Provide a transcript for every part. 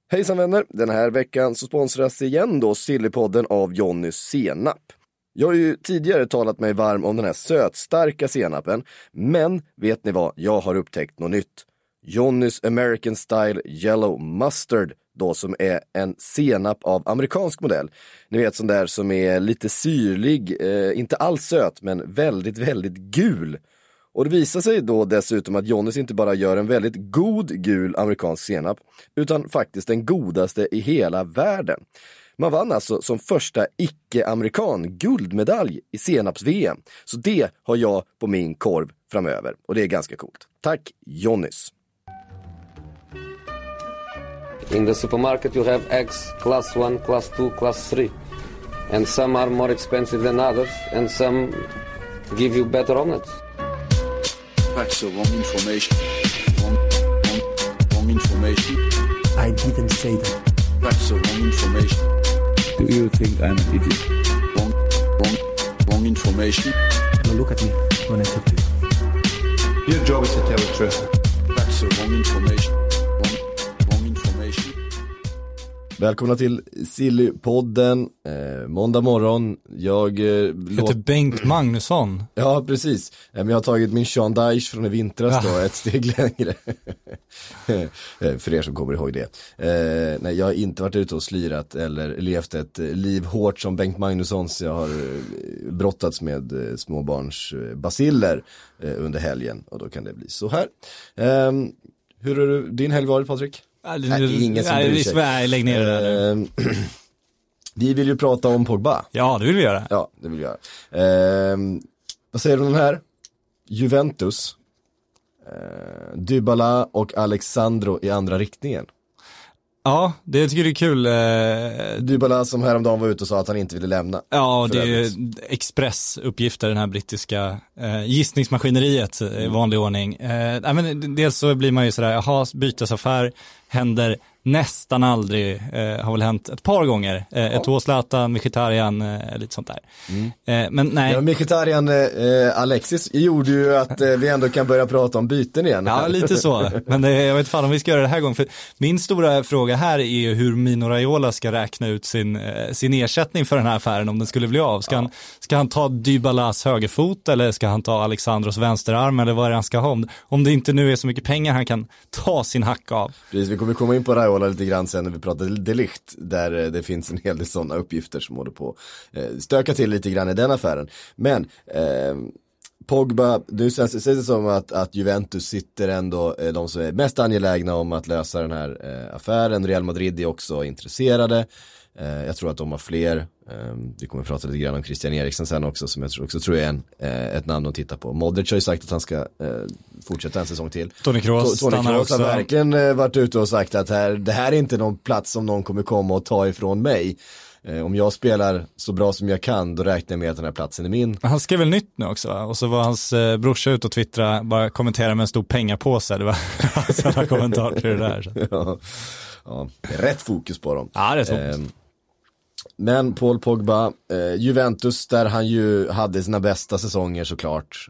Hejsan vänner, den här veckan så sponsras igen då Sillypodden av Johnnys senap. Jag har ju tidigare talat mig varm om den här sötstarka senapen, men vet ni vad, jag har upptäckt något nytt. Johnnys American Style Yellow Mustard då, som är en senap av amerikansk modell. Ni vet sån där som är lite syrlig, inte alls söt men väldigt, väldigt gul. Och det visar sig då dessutom att Johnnys inte bara gör en väldigt god gul amerikansk senap, utan faktiskt den godaste i hela världen. Man vann alltså som första icke-amerikan guldmedalj i senaps-VM. Så det har jag på min korv framöver. Och det är ganska coolt. Tack Johnnys! In the supermarket you have eggs class 1, class 2, class 3. And some are more expensive than others. And some give you better omelets. That's the wrong information. Wrong information. I didn't say that. That's the wrong information. Do you think I'm an idiot? Wrong information. Now look at me when I talk to you. Your job is to tell the truth. That's the wrong information. Wrong information. Välkomna till Sillypodden, måndag morgon. Jag heter Bengt Magnusson. Ja, precis. Men jag har tagit min Sean Dyche från i vintras då, ett steg längre. För er som kommer ihåg det. Nej, jag har inte varit ute och slirat eller levt ett liv hårt som Bengt Magnussons. Jag har brottats med småbarns baciller under helgen. Och då kan det bli så här. Hur har din helg varit, Patrik? Nej, ingen som bryr sig. Nej, lägg ner det där nu. Vi vill ju prata om Pogba. Ja, det vill vi göra. Ja, det vill vi göra. Vad säger du om den här? Juventus, Dybala och Alexandro i andra riktningen. Ja, det tycker jag är kul. Dybala som häromdagen var ute och sa att han inte ville lämna. Ja, det är expressuppgifter, den här brittiska gissningsmaskineriet i vanlig ordning. Men dels så blir man ju sådär, jaha, bytesaffär händer nästan aldrig, har väl hänt ett par gånger. Eto'o, Zlatan, Mkhitaryan, lite sånt där. Men nej. Ja, Mkhitaryan, Alexis gjorde ju att vi ändå kan börja prata om byten igen. Ja, lite så. Men jag vet fan om vi ska göra det här gången. För min stora fråga här är ju hur Mino Raiola ska räkna ut sin ersättning för den här affären om den skulle bli av. Ska han ta Dybalas högerfot eller ska han ta Alexandros vänsterarm eller vad är det han ska ha? Om det inte nu är så mycket pengar han kan ta sin hack av. Precis, vi kommer komma in på Raiola lite grann sen när vi pratar De Ligt, där det finns en hel del sådana uppgifter som håller på stöka till lite grann i den affären. Men Pogba, nu känns det som att Juventus sitter ändå de som är mest angelägna om att lösa den här affären. Real Madrid är också intresserade. Jag tror att de har fler. Vi kommer att prata lite grann om Christian Eriksen sen också, som jag tror är ett namn att titta på. Modric har ju sagt att han ska fortsätta en säsong till. Toni Kroos har verkligen varit ute och sagt att det här är inte någon plats som någon kommer komma och ta ifrån mig. Om jag spelar så bra som jag kan, då räknar jag med att den här platsen är min. Han skrev väl nytt nu också, va? Och så var hans brorsa ut och twittra, bara kommentera med en stor pengapåse. Det var sådana kommentarer till det där. Så. Ja, rätt fokus på dem. Ja, det är så. Men Paul Pogba, Juventus, där han ju hade sina bästa säsonger såklart.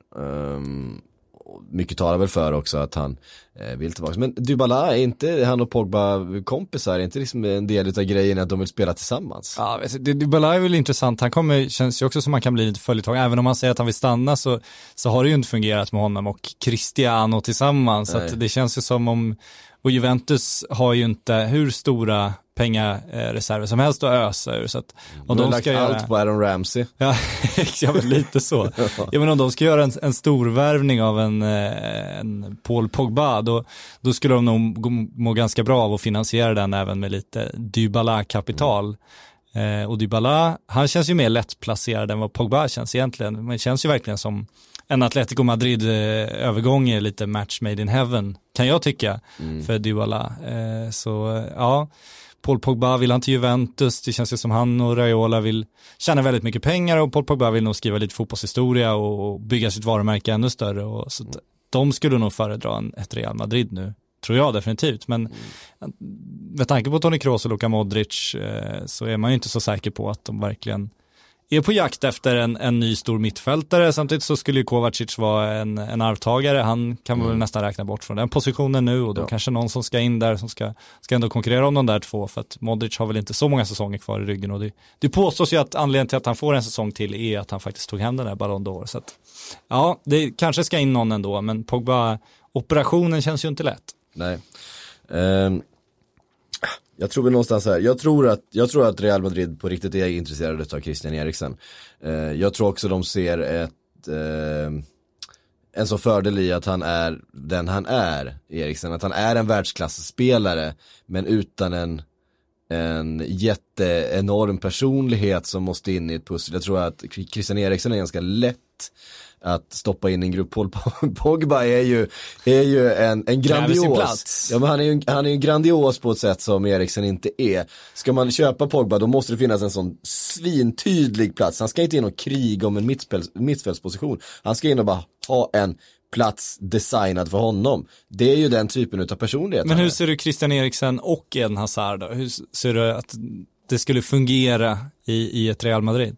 Mycket talar väl för också att han vill tillbaka. Men Dybala, är inte han och Pogba kompisar? Är inte liksom en del av grejen att de vill spela tillsammans? Ja, Dybala är väl intressant. Han känns ju också som man kan bli lite följetag. Även om han säger att han vill stanna så har det ju inte fungerat med honom och Cristiano tillsammans. Så att det känns ju som om, och Juventus har ju inte hur stora pengareserver som helst att ösa ur. Så att, och de ska göra allt på Aaron Ramsey. Ja, lite så. Ja, men om de ska göra en stor värvning av en Paul Pogba, då skulle de nog må ganska bra av att finansiera den även med lite Dybala-kapital. Och Dybala, han känns ju mer lättplacerad än vad Pogba känns egentligen. Men det känns ju verkligen som en Atletico Madrid-övergång är lite match made in heaven, kan jag tycka, för Dybala. Så ja, Paul Pogba vill han till Juventus. Det känns ju som han och Raiola vill tjäna väldigt mycket pengar, och Paul Pogba vill nog skriva lite fotbollshistoria och bygga sitt varumärke ännu större. Och så de skulle nog föredra ett Real Madrid nu, tror jag definitivt. Men med tanke på Toni Kroos och Luka Modric så är man ju inte så säker på att de verkligen är på jakt efter en ny stor mittfältare. Samtidigt så skulle ju Kovacic vara en arvtagare. Han kan väl nästan räkna bort från den positionen nu, och då kanske någon som ska in där som ska ändå konkurrera om de där två, för att Modric har väl inte så många säsonger kvar i ryggen, och det påstås ju att anledningen till att han får en säsong till är att han faktiskt tog hem den där Ballon d'Or. Så att, ja, det kanske ska in någon ändå, men Pogba-operationen känns ju inte lätt. Nej. Jag tror väl någonstans här. Jag tror att Real Madrid på riktigt är intresserade av Christian Eriksen. Jag tror också de ser en så fördel i att han är den han är, Eriksen. Att han är en världsklassspelare, men utan en jätteenorm personlighet som måste in i ett pussel. Jag tror att Christian Eriksen är ganska lätt att stoppa in i en grupp. Pogba är ju en grandios. Ja, men han är ju grandios på ett sätt som Eriksen inte är. Ska man köpa Pogba, då måste det finnas en sån svintydlig plats. Han ska inte in och kriga om en mittfältsposition. Han ska in och bara ha en plats designad för honom. Det är ju den typen av personlighet. Men hur ser du Christian Eriksen och Eden Hazard då? Hur ser du att det skulle fungera i ett Real Madrid?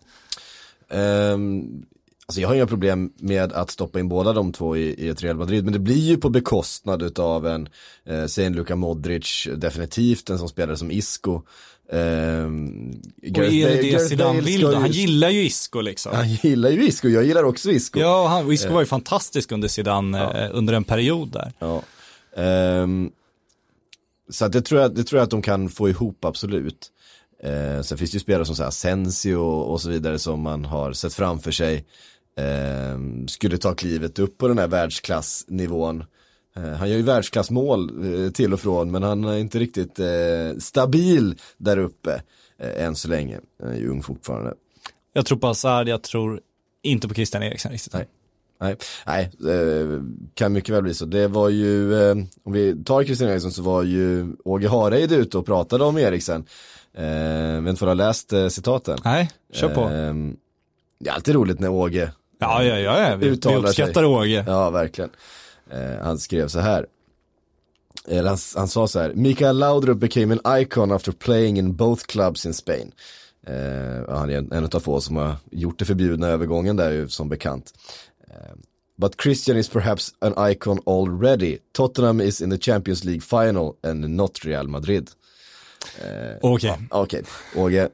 Alltså jag har inga problem med att stoppa in båda de två i ett Real Madrid, men det blir ju på bekostnad utav en Luka Modric, definitivt en som spelare som Isco. Och är det Zidane vill då? Han gillar ju Isco liksom. Han gillar ju Isco, jag gillar också Isco. Ja, Isco var ju fantastisk under Zidane under en period där. Ja. Så att det tror jag att de kan få ihop, absolut. Sen finns det ju spelare som så här Asensio och så vidare som man har sett framför sig skulle ta klivet upp på den här världsklassnivån. Han gör ju världsklassmål till och från, men han är inte riktigt stabil där uppe än så länge. Han är ju ung fortfarande. Jag tror på Hazard, jag tror inte på Christian Eriksen riktigt. Nej, kan mycket väl bli så. Det var ju, om vi tar Christian Eriksen, så var ju Åge Hareide ute och pratade om Eriksen. Vet inte vad du har läst citaten? Nej, kör på. Det är alltid roligt när Åge vi uppskattar Åge. Ja, verkligen. Han skrev så här. Han sa så här: Mikael Laudrup became an icon after playing in both clubs in Spain. Han är en av få som har gjort det förbjudna övergången där, som bekant. But Christian is perhaps an icon already. Tottenham is in the Champions League final and not Real Madrid. Okej. Åge.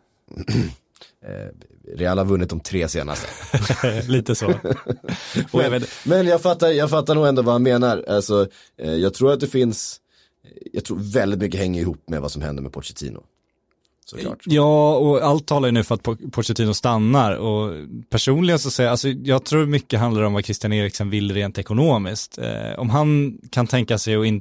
Real har vunnit de 3 senaste. Lite så. Men jag fattar nog ändå vad han menar. Alltså, jag tror väldigt mycket hänger ihop med vad som händer med Pochettino. Såklart. Ja, och allt talar ju nu för att Pochettino stannar, och personligen så säger jag, alltså, jag tror mycket handlar om vad Christian Eriksen vill rent ekonomiskt. Om han kan tänka sig att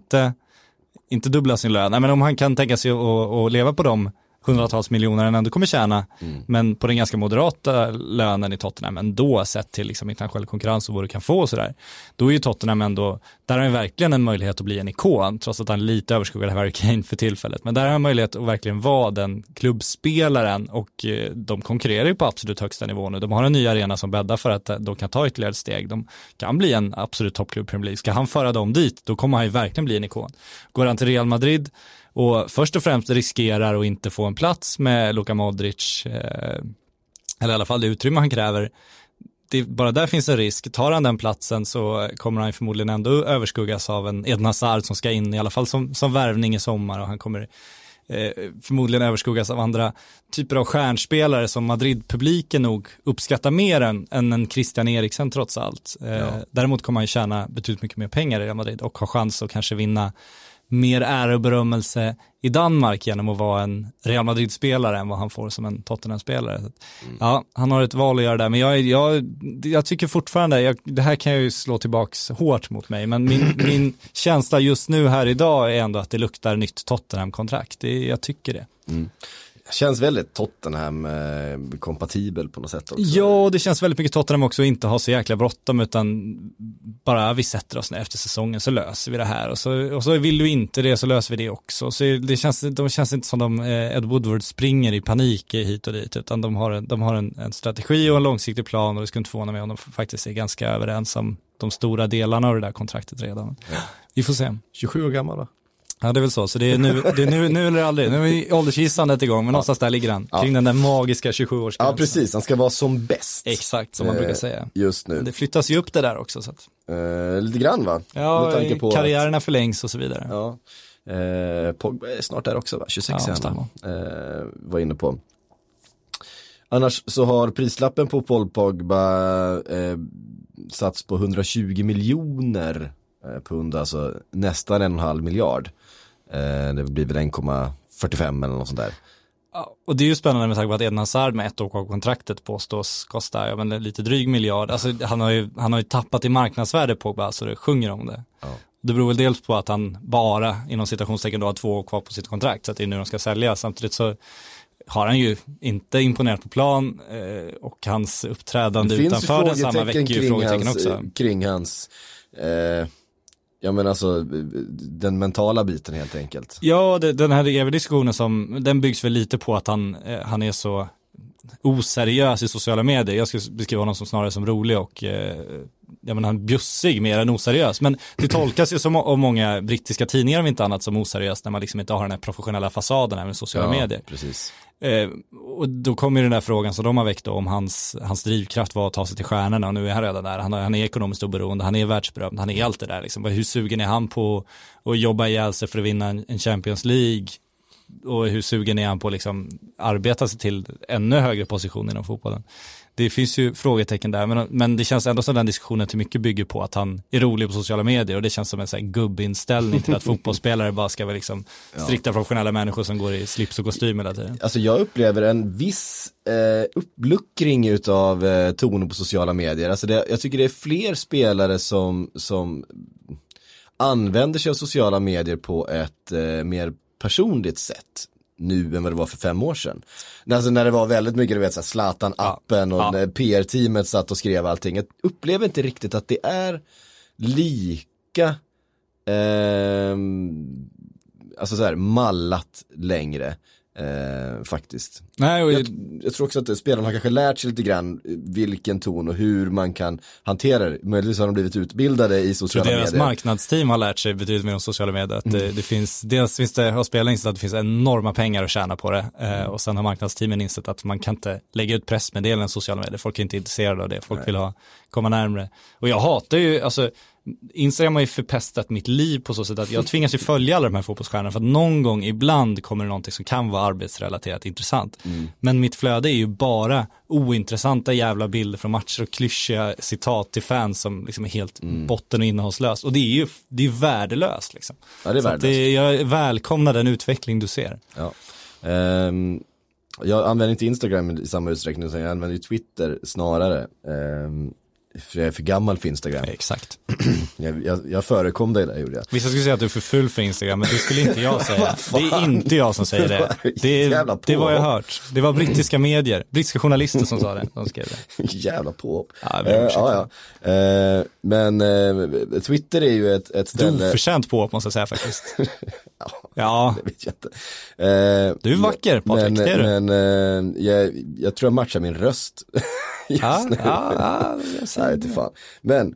inte dubbla sin lön, men om han kan tänka sig att leva på de hundratals miljoner han ändå kommer tjäna, men på den ganska moderata lönen i Tottenham ändå, sett till liksom internationell konkurrens och vad du kan få och sådär, då är ju Tottenham ändå, där har han verkligen en möjlighet att bli en ikon, trots att han lite överskuggar Harry Kane för tillfället, men där har han möjlighet att verkligen vara den klubbspelaren, och de konkurrerar ju på absolut högsta nivå nu. De har en ny arena som bäddar för att de kan ta ytterligare steg. De kan bli en absolut toppklubb Premier League. Ska han föra dem dit, då kommer han ju verkligen bli en ikon. Går han till Real Madrid och först och främst riskerar att inte få en plats med Luka Modric, eller i alla fall det utrymme han kräver, bara där finns en risk. Tar han den platsen så kommer han förmodligen ändå överskuggas av en Eden Hazard som ska in i alla fall som värvning i sommar, och han kommer förmodligen överskuggas av andra typer av stjärnspelare som Madrid-publiken nog uppskattar mer än en Christian Eriksen trots allt. Däremot kommer han tjäna betydligt mycket mer pengar i Real Madrid och ha chans att kanske vinna mer ära och berömmelse i Danmark genom att vara en Real Madrid-spelare än vad han får som en Tottenham-spelare. Ja, han har ett val att göra där, men jag tycker fortfarande, det här kan jag ju slå tillbaks hårt mot mig, men min känsla just nu här idag är ändå att det luktar nytt Tottenham-kontrakt. Jag tycker det. Känns väldigt Tottenham-kompatibel på något sätt också. Ja, det känns väldigt mycket Tottenham också, inte ha så jäkla bråttom, utan bara vi sätter oss ner efter säsongen så löser vi det här, och så vill du inte det så löser vi det också. Så de känns inte som Ed Woodward springer i panik hit och dit, utan de har en strategi och en långsiktig plan, och det skulle inte förvåna mig om de faktiskt är ganska överens om de stora delarna av det där kontraktet redan. Ja. Vi får se. 27 år gammal va? Ja, det är väl så det är nu eller aldrig. Nu är åldersgissandet igång, men någonstans där ligger han. Kring den där magiska 27-årsgränsen. Ja, precis. Han ska vara som bäst. Exakt, som man brukar säga. Just nu. Men det flyttas ju upp det där också. Så att... lite grann, va? Ja, karriärerna förlängs och så vidare. Ja. Pogba är snart där också, va? 26 år. Var inne på. Annars så har prislappen på Paul Pogba satts på 120 miljoner pund, alltså nästan 1,5 miljard. Det blir väl 1,45 eller något sånt där. Ja, och det är ju spännande med tanke på att Eden Hazard med 1 år kvar kontraktet påstås kosta lite dryg miljard. Alltså han har ju tappat i marknadsvärde Pogba, så det sjunger om det. Ja. Det beror väl dels på att han bara inom citationstecken då har 2 år kvar på sitt kontrakt, så att det är nu de ska sälja. Samtidigt så har han ju inte imponerat på plan och hans uppträdande utanför den samma vecka ju frågetecken också. Kring hans ja, men alltså den mentala biten helt enkelt. Ja, den här eviga diskussionen den byggs väl lite på att han är så oseriös i sociala medier. Jag skulle beskriva honom som snarare som rolig och han bjussig mer än oseriös. Men det tolkas ju som av många brittiska tidningar om inte annat som oseriöst, när man liksom inte har den här professionella fasaden även i sociala medier. Precis. Och då kommer ju den där frågan som de har väckt då, om hans drivkraft var att ta sig till stjärnorna, och nu är han redan där. Han är ekonomiskt oberoende, han är världsberömd, han är allt det där liksom. Hur sugen är han på att jobba ihjäl sig för att vinna en Champions League, och hur sugen är han på att liksom arbeta sig till ännu högre position inom fotbollen? Det finns ju frågetecken där, men det känns ändå som den diskussionen till mycket bygger på att han är rolig på sociala medier, och det känns som en sån här gubbinställning till att fotbollsspelare bara ska vara liksom strikta professionella människor som går i slips och kostym hela tiden. Alltså jag upplever en viss uppluckring utav tonen på sociala medier. Alltså jag tycker det är fler spelare som använder sig av sociala medier på ett mer personligt sätt nu än vad det var för 5 år sedan. Alltså när det var väldigt mycket, du vet, så Zlatan-appen och när PR-teamet satt och skrev allting. Jag upplever inte riktigt att det är lika alltså så här mallat längre faktiskt. Nej, och jag tror också att spelarna har kanske lärt sig lite grann vilken ton och hur man kan hantera det. Möjligtvis har de blivit utbildade i sociala medier. Deras marknadsteam har lärt sig betydligt mer om sociala medier. Att det finns, dels finns det hos spelarna insett att det finns enorma pengar att tjäna på det. Och sen har marknadsteamen insett att man kan inte lägga ut pressmeddelanden i sociala medier. Folk är inte intresserade av det. Folk vill komma närmare. Och jag hatar ju, alltså Instagram har ju förpestat mitt liv på så sätt att jag tvingas ju följa alla de här fotbollsstjärnorna, för att någon gång ibland kommer det någonting som kan vara arbetsrelaterat intressant. Men mitt flöde är ju bara ointressanta jävla bilder från matcher och klyschiga citat till fans som liksom är helt botten- och innehållslöst. Och det är värdelöst liksom. Ja, det är värdelöst. Jag välkomnar den utveckling du ser. Ja. Jag använder inte Instagram i samma utsträckning som jag använder Twitter snarare. För jag är för gammal för Instagram. Exakt. Jag förekom dig där, gjorde jag. Vissa skulle säga att du är för full för Instagram, men det skulle inte jag säga. Det är inte jag som säger det. Det var jag hört. Det var brittiska medier, brittiska journalister som sa det. De skrev det. Jävla påhopp. Ja, men Twitter är ju ett ställe... Oförtjänt påhopp måste jag säga faktiskt. Ja. Det vet jag inte. Du är vacker, Patrik, det är du. Men jag tror jag matchar min röst. Jag vet inte fan. Men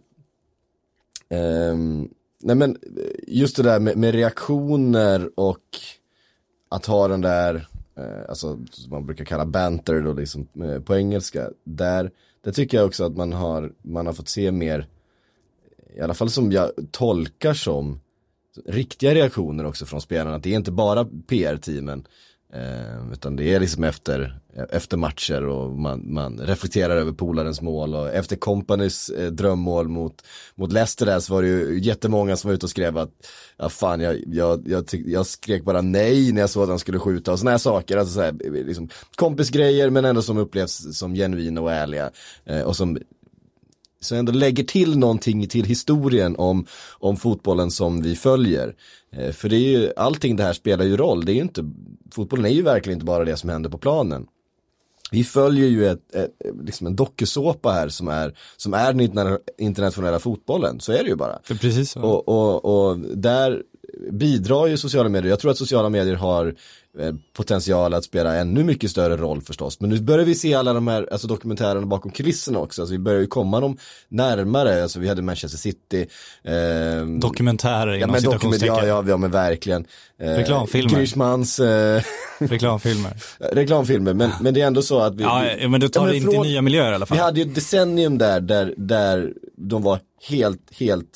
nej, men just det där med reaktioner och att ha den där alltså som man brukar kalla banter då liksom, på engelska, där tycker jag också att man har fått se mer, i alla fall som jag tolkar som riktiga reaktioner också från spelarna, att det är inte bara PR-teamen utan det är liksom efter matcher, och man reflekterar över polarens mål, och efter Companys drömmål mot Leicester där, så var det ju jättemånga som var ute och skrev att jag skrek bara nej när jag såg att han skulle skjuta, och såna här saker, alltså så här, liksom kompisgrejer, men ändå som upplevs som genuina och ärliga, och som ändå lägger till någonting till historien om fotbollen som vi följer. För det är ju, allting det här spelar ju roll. Det är ju inte, fotbollen är ju verkligen inte bara det som händer på planen. Vi följer ju liksom en dokusåpa här som är den internationella fotbollen. Så är det ju bara. Precis så. Och där bidrar ju sociala medier. Jag tror att sociala medier har potential att spela ännu mycket större roll förstås. Men nu börjar vi se alla de här alltså dokumentärerna bakom kulisserna också. Alltså vi börjar ju komma dem närmare. Alltså vi hade Manchester City. Dokumentärer inom citationstecken. Ja, men verkligen. Reklamfilmer. Grishmans. Reklamfilmer. Men det är ändå så att vi... Ja, men du tar det in till nya miljöer i alla fall. Vi hade ju ett decennium där de var helt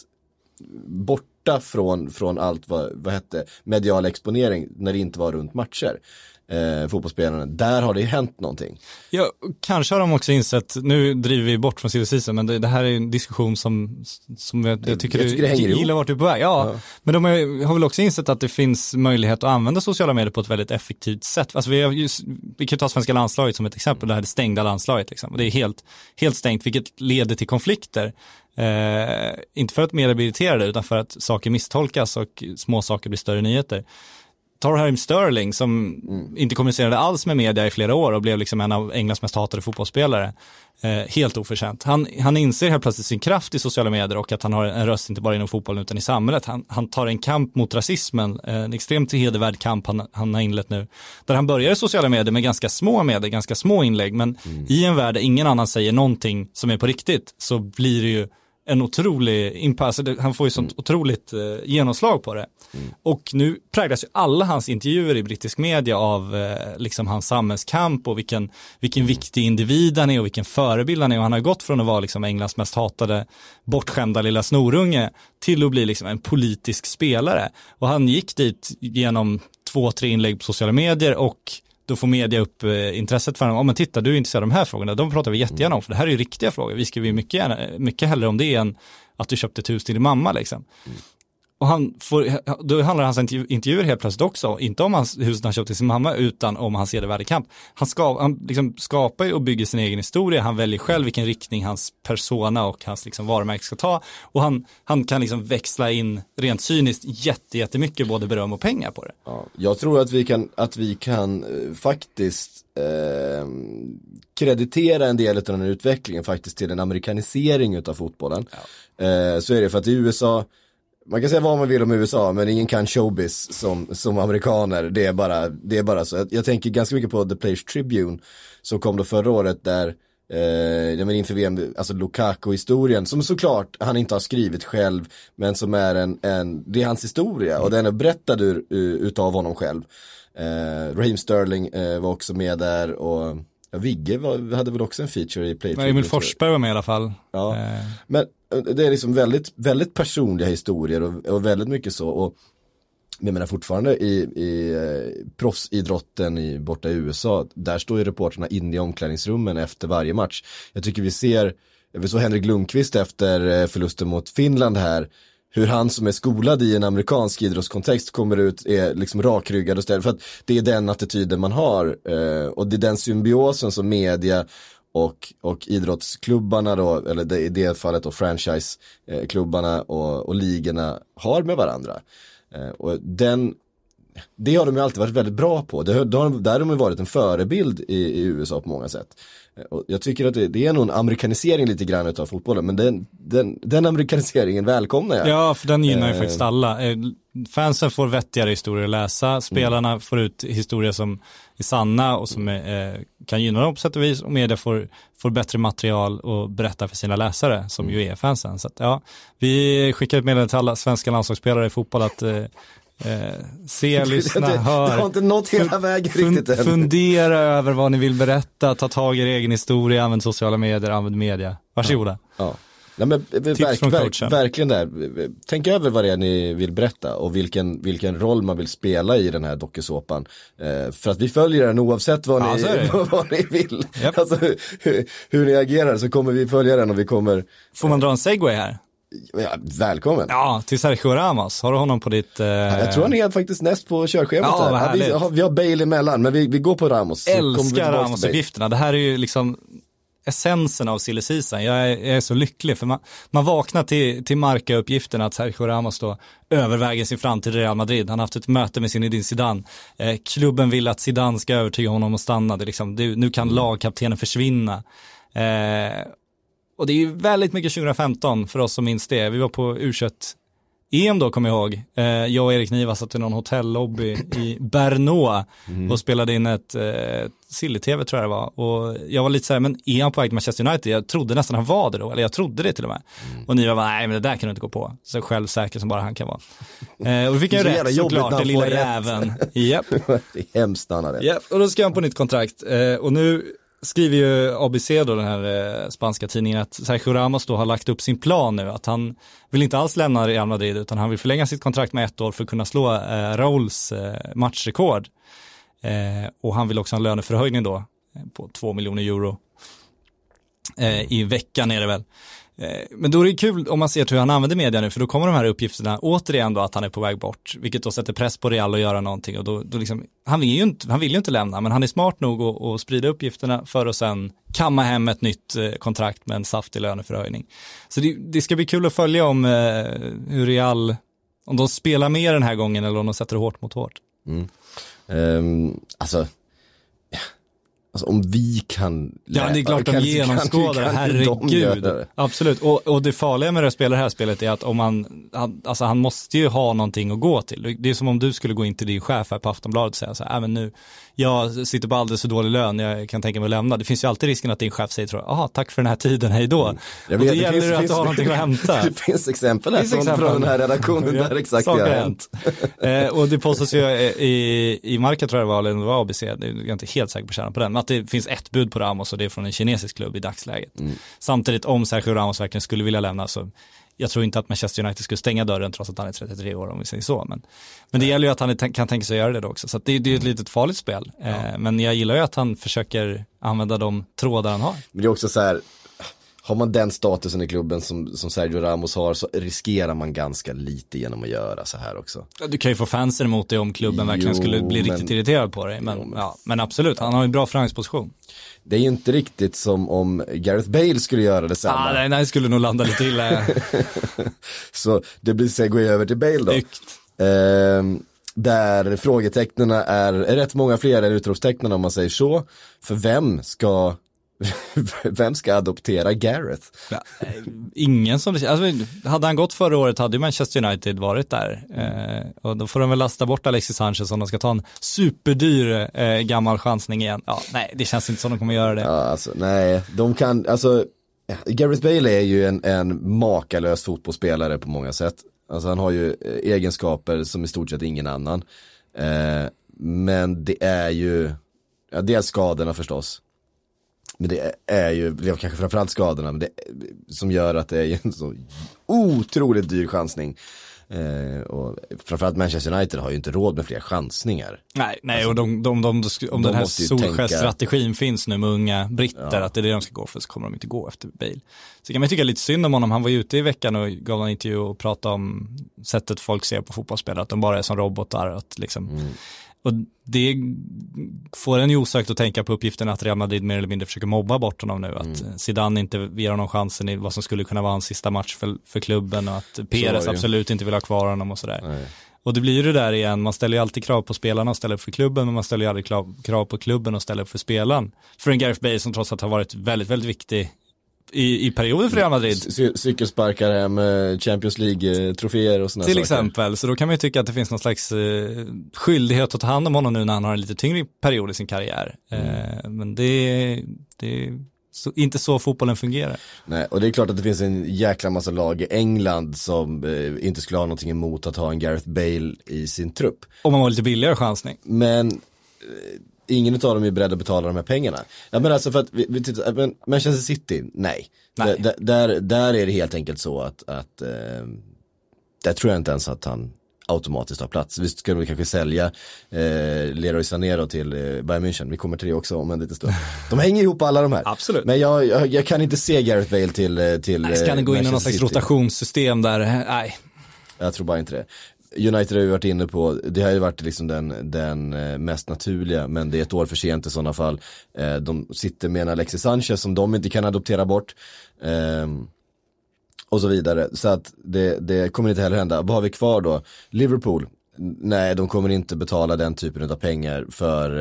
borta från allt vad hette medial exponering när det inte var runt matcher. Fotbollsspelarna, där har det hänt någonting. Ja, kanske har de också insett, nu driver vi bort från silly season, men det här är en diskussion som jag tycker det hänger gillar vart du är på väg. Ja. Men de har väl också insett att det finns möjlighet att använda sociala medier på ett väldigt effektivt sätt. Alltså vi kan ta svenska landslaget som ett exempel, det här är stängda landslaget liksom. Och det är helt stängt, vilket leder till konflikter. Inte för att media blir irriterade utan för att saker misstolkas och små saker blir större nyheter. tar Raheem Sterling som inte kommunicerade alls med media i flera år och blev liksom en av Englands mest hatade fotbollsspelare. Helt oförtjänt. Han inser helt plötsligt sin kraft i sociala medier och att han har en röst inte bara inom fotbollen utan i samhället. Han tar en kamp mot rasismen, en extremt hedervärd kamp han har inlett nu. Där han börjar i sociala medier med ganska små inlägg, men i en värld där ingen annan säger någonting som är på riktigt så blir det ju en otrolig impasse. Han får ju sånt otroligt genomslag på det. Och nu präglas ju alla hans intervjuer i brittisk media av liksom hans samhällskamp och vilken viktig individ han är och vilken förebild han är. Och han har gått från att vara liksom Englands mest hatade, bortskämda lilla snorunge till att bli liksom en politisk spelare. Och han gick dit genom 2-3 inlägg på sociala medier och då får media upp intresset för honom. Men titta, du är intresserad av de här frågorna. De pratar vi jättegärna om, för det här är ju riktiga frågor. Vi skriver ju mycket hellre om det än att du köpte ett hus till din mamma liksom. Och då handlar hans intervjuer helt plötsligt också, inte om hans hus han köpte till sin mamma, utan om hans hedervärdekamp. Han liksom skapar och bygger sin egen historia. Han väljer själv vilken riktning hans persona och hans liksom varumärke ska ta. Och han kan liksom växla in rent cyniskt jättemycket både beröm och pengar på det. Ja, jag tror att vi kan faktiskt kreditera en del av den här utvecklingen faktiskt till en amerikanisering utav fotbollen. Ja. Så är det för att i USA, man kan säga vad man vill om USA, men ingen kan showbiz som amerikaner. Det är bara så. Jag tänker ganska mycket på The Players Tribune som kom då förra året där inför VM, alltså Lukaku-historien som såklart han inte har skrivit själv, men som är det är hans historia och den är berättad utav honom själv. Raheem Sterling var också med där och Vigge hade väl också en feature i Play. Emil Forsberg var med i alla fall. Ja. Men det är liksom väldigt, väldigt personliga historier och väldigt mycket så. Och jag menar fortfarande i proffsidrotten borta i USA, där står ju reporterna inne i omklädningsrummen efter varje match. Jag tycker vi såg Henrik Lundqvist efter förlusten mot Finland här, hur han som är skolad i en amerikansk idrottskontext kommer ut, är liksom rakryggad och ställer, för att det är den attityden man har och det är den symbiosen som media och idrottsklubbarna då, eller i det fallet då franchiseklubbarna och ligorna har med varandra. Och det har de ju alltid varit väldigt bra på. Där har de varit en förebild i USA på många sätt. Och jag tycker att det är nog en amerikanisering lite grann utav fotbollen, men den amerikaniseringen välkomnar jag. Ja, för den gynnar ju faktiskt alla. Fansen får vettigare historier att läsa, spelarna får ut historier som är sanna och som kan gynna dem på sätt och vis, och media får bättre material och berätta för sina läsare som ju är fansen. Så att, ja, vi skickar ett meddelande till alla svenska landslagsspelare i fotboll att se, lyssna, hör. Det har inte nått hela vägen riktigt än. Fundera över vad ni vill berätta, ta tag i er egen historia, använd sociala medier, använd media. Varsågoda. Ja. Nej, men verkligen där. Tänk över vad det är ni vill berätta och vilken roll man vill spela i den här dokusåpan. För att vi följer den oavsett vad ni vill. Yep. Alltså, hur ni agerar så kommer vi följa den och vi kommer... Får man dra en segway här? Ja, välkommen. Ja, till Sergio Ramos. Har du honom på ditt... Jag tror han är faktiskt näst på körschemat här. Vi har Bale emellan, men vi går på Ramos. Älskar Ramos-uppgifterna. Det här är ju liksom essensen av silly season. Jag är så lycklig för man vaknar till Marca-uppgiften att Sergio Ramos då överväger sin framtid i Real Madrid. Han har haft ett möte med Zinedine Zidane. Klubben vill att Zidane ska övertyga honom att stanna. Nu kan lagkaptenen försvinna. Och det är ju väldigt mycket 2015 för oss som minns det. Vi var på U21 EM då kommer jag ihåg, jag och Erik Niva satt i någon hotellobby i Brno och spelade in ett Silly-TV tror jag det var, och jag var lite så här, men är han på väg till Manchester United? Jag trodde nästan han var det då, eller jag trodde det till och med. Och Niva var, nej men det där kan du inte gå på, så självsäker som bara han kan vara. Och då fick jag rätt såklart, den lilla jäveln. Japp. Det är hemskt han hade. Japp, och då ska han på nytt kontrakt, och nu skriver ju ABC då, den här spanska tidningen, att Sergio Ramos då har lagt upp sin plan nu, att han vill inte alls lämna Real Madrid, utan han vill förlänga sitt kontrakt med 1 år för att kunna slå Rauls matchrekord. Och han vill också ha en löneförhöjning då på 2 miljoner euro i veckan är det väl. Men då är det kul om man ser hur han använder media nu, för då kommer de här uppgifterna återigen då att han är på väg bort, vilket då sätter press på Real att göra någonting, och då liksom, han vill ju inte lämna, men han är smart nog att sprida uppgifterna för att sen kamma hem ett nytt kontrakt med en saftig löneförhöjning. Så det ska bli kul att följa om hur Real, om de spelar mer den här gången eller om de sätter hårt mot hårt. Alltså om vi kan... Ja, det är klart de genomskådar, herregud. Absolut, och det farliga med det här spelet är att om han måste ju ha någonting att gå till. Det är som om du skulle gå in till din chef här på Aftonbladet och säga så här, men nu, jag sitter på alldeles för dålig lön, jag kan tänka mig att lämna. Det finns ju alltid risken att din chef säger, aha, tack för den här tiden, hej då. Och då gäller det att du har någonting att hämta. Det finns exempel här från den här redaktionen där exakt det har hänt. Och det påstås ju i Marca tror jag det var, eller det var ABC, jag är inte helt säker på kärnan på den, att det finns ett bud på Ramos och det är från en kinesisk klubb i dagsläget. Samtidigt, om Sergio Ramos verkligen skulle vilja lämna, så jag tror inte att Manchester United skulle stänga dörren trots att han är 33 år, om vi säger så. Men det gäller ju att han kan tänka sig göra det då också. Så att det är ett litet farligt spel. Men jag gillar ju att han försöker använda de trådar han har. Men det är också så här, har man den statusen i klubben som Sergio Ramos har, så riskerar man ganska lite genom att göra så här också. Du kan ju få fansen emot dig om klubben verkligen skulle bli riktigt irriterad på dig. Men absolut, han har en bra förhandlingsposition. Det är ju inte riktigt som om Gareth Bale skulle göra det samma. Nej, skulle nog landa lite illa. Så det blir så att gå över till Bale då. Där frågetecknarna är rätt många fler än utropstecknarna, om man säger så. För vem ska adoptera Gareth? Ja, ingen som det, alltså, hade han gått förra året hade ju Manchester United varit där. Och då får de väl lasta bort Alexis Sanchez om de ska ta en superdyr gammal chansning igen. Ja, nej, det känns inte som de kommer göra det. Ja, alltså, nej, de kan, alltså Gareth Bale är ju en makalös fotbollsspelare på många sätt. Alltså han har ju egenskaper som i stort sett ingen annan. Men det är ju, dels skadorna förstås. Men det är ju kanske framförallt skadorna, men det, som gör att det är en så otroligt dyr chansning. Och framförallt Manchester United har ju inte råd med fler chansningar. Nej, alltså, och om den här Solskjaer-strategin finns nu med unga britter, att det är det de ska gå för, så kommer de inte gå efter Bale. Så kan man tycka lite synd om honom. Han var ju ute i veckan och gav en intervju och pratade om sättet folk ser på fotbollsspelare, att de bara är som robotar, att liksom... Och det får en ju osökt att tänka på uppgiften att Real Madrid mer eller mindre försöker mobba bort honom nu. Att Zidane inte ger honom chansen i vad som skulle kunna vara hans sista match för klubben, och att Perez absolut inte vill ha kvar honom och sådär. Nej. Och det blir ju det där igen, man ställer ju alltid krav på spelarna och ställer upp för klubben, men man ställer ju aldrig krav på klubben och ställer upp för spelaren. För en Gareth Bale som trots allt har varit väldigt, väldigt viktig i perioden för Real Madrid. Cykelsparkar hem, Champions League-troféer och sådana saker. Till exempel, så då kan man ju tycka att det finns någon slags skyldighet att ta hand om honom nu när han har en lite tyngre period i sin karriär. Men det är inte så fotbollen fungerar. Nej, och det är klart att det finns en jäkla massa lag i England som inte skulle ha någonting emot att ha en Gareth Bale i sin trupp. Om man var lite billigare chansning. Men... ingen av dem är beredd att betala de här pengarna. Ja, men alltså för att vi tittar, men Manchester City, nej. Där är det helt enkelt så att där tror jag inte ens att han automatiskt har plats. Visst ska vi kanske sälja Leroy Sané till Bayern München. Vi kommer till det också om en liten stund. De hänger ihop alla de här. Absolut. Men jag kan inte se Gareth Bale till nej, ska han gå in i någon slags rotationssystem där? Nej. Jag tror bara inte det. United har ju varit inne på, det har ju varit liksom den mest naturliga, men det är ett år för sent i sådana fall. De sitter med en Alexis Sanchez som de inte kan adoptera bort, och så vidare. Så att det kommer inte heller hända. Vad har vi kvar då? Liverpool, nej, de kommer inte betala den typen av pengar för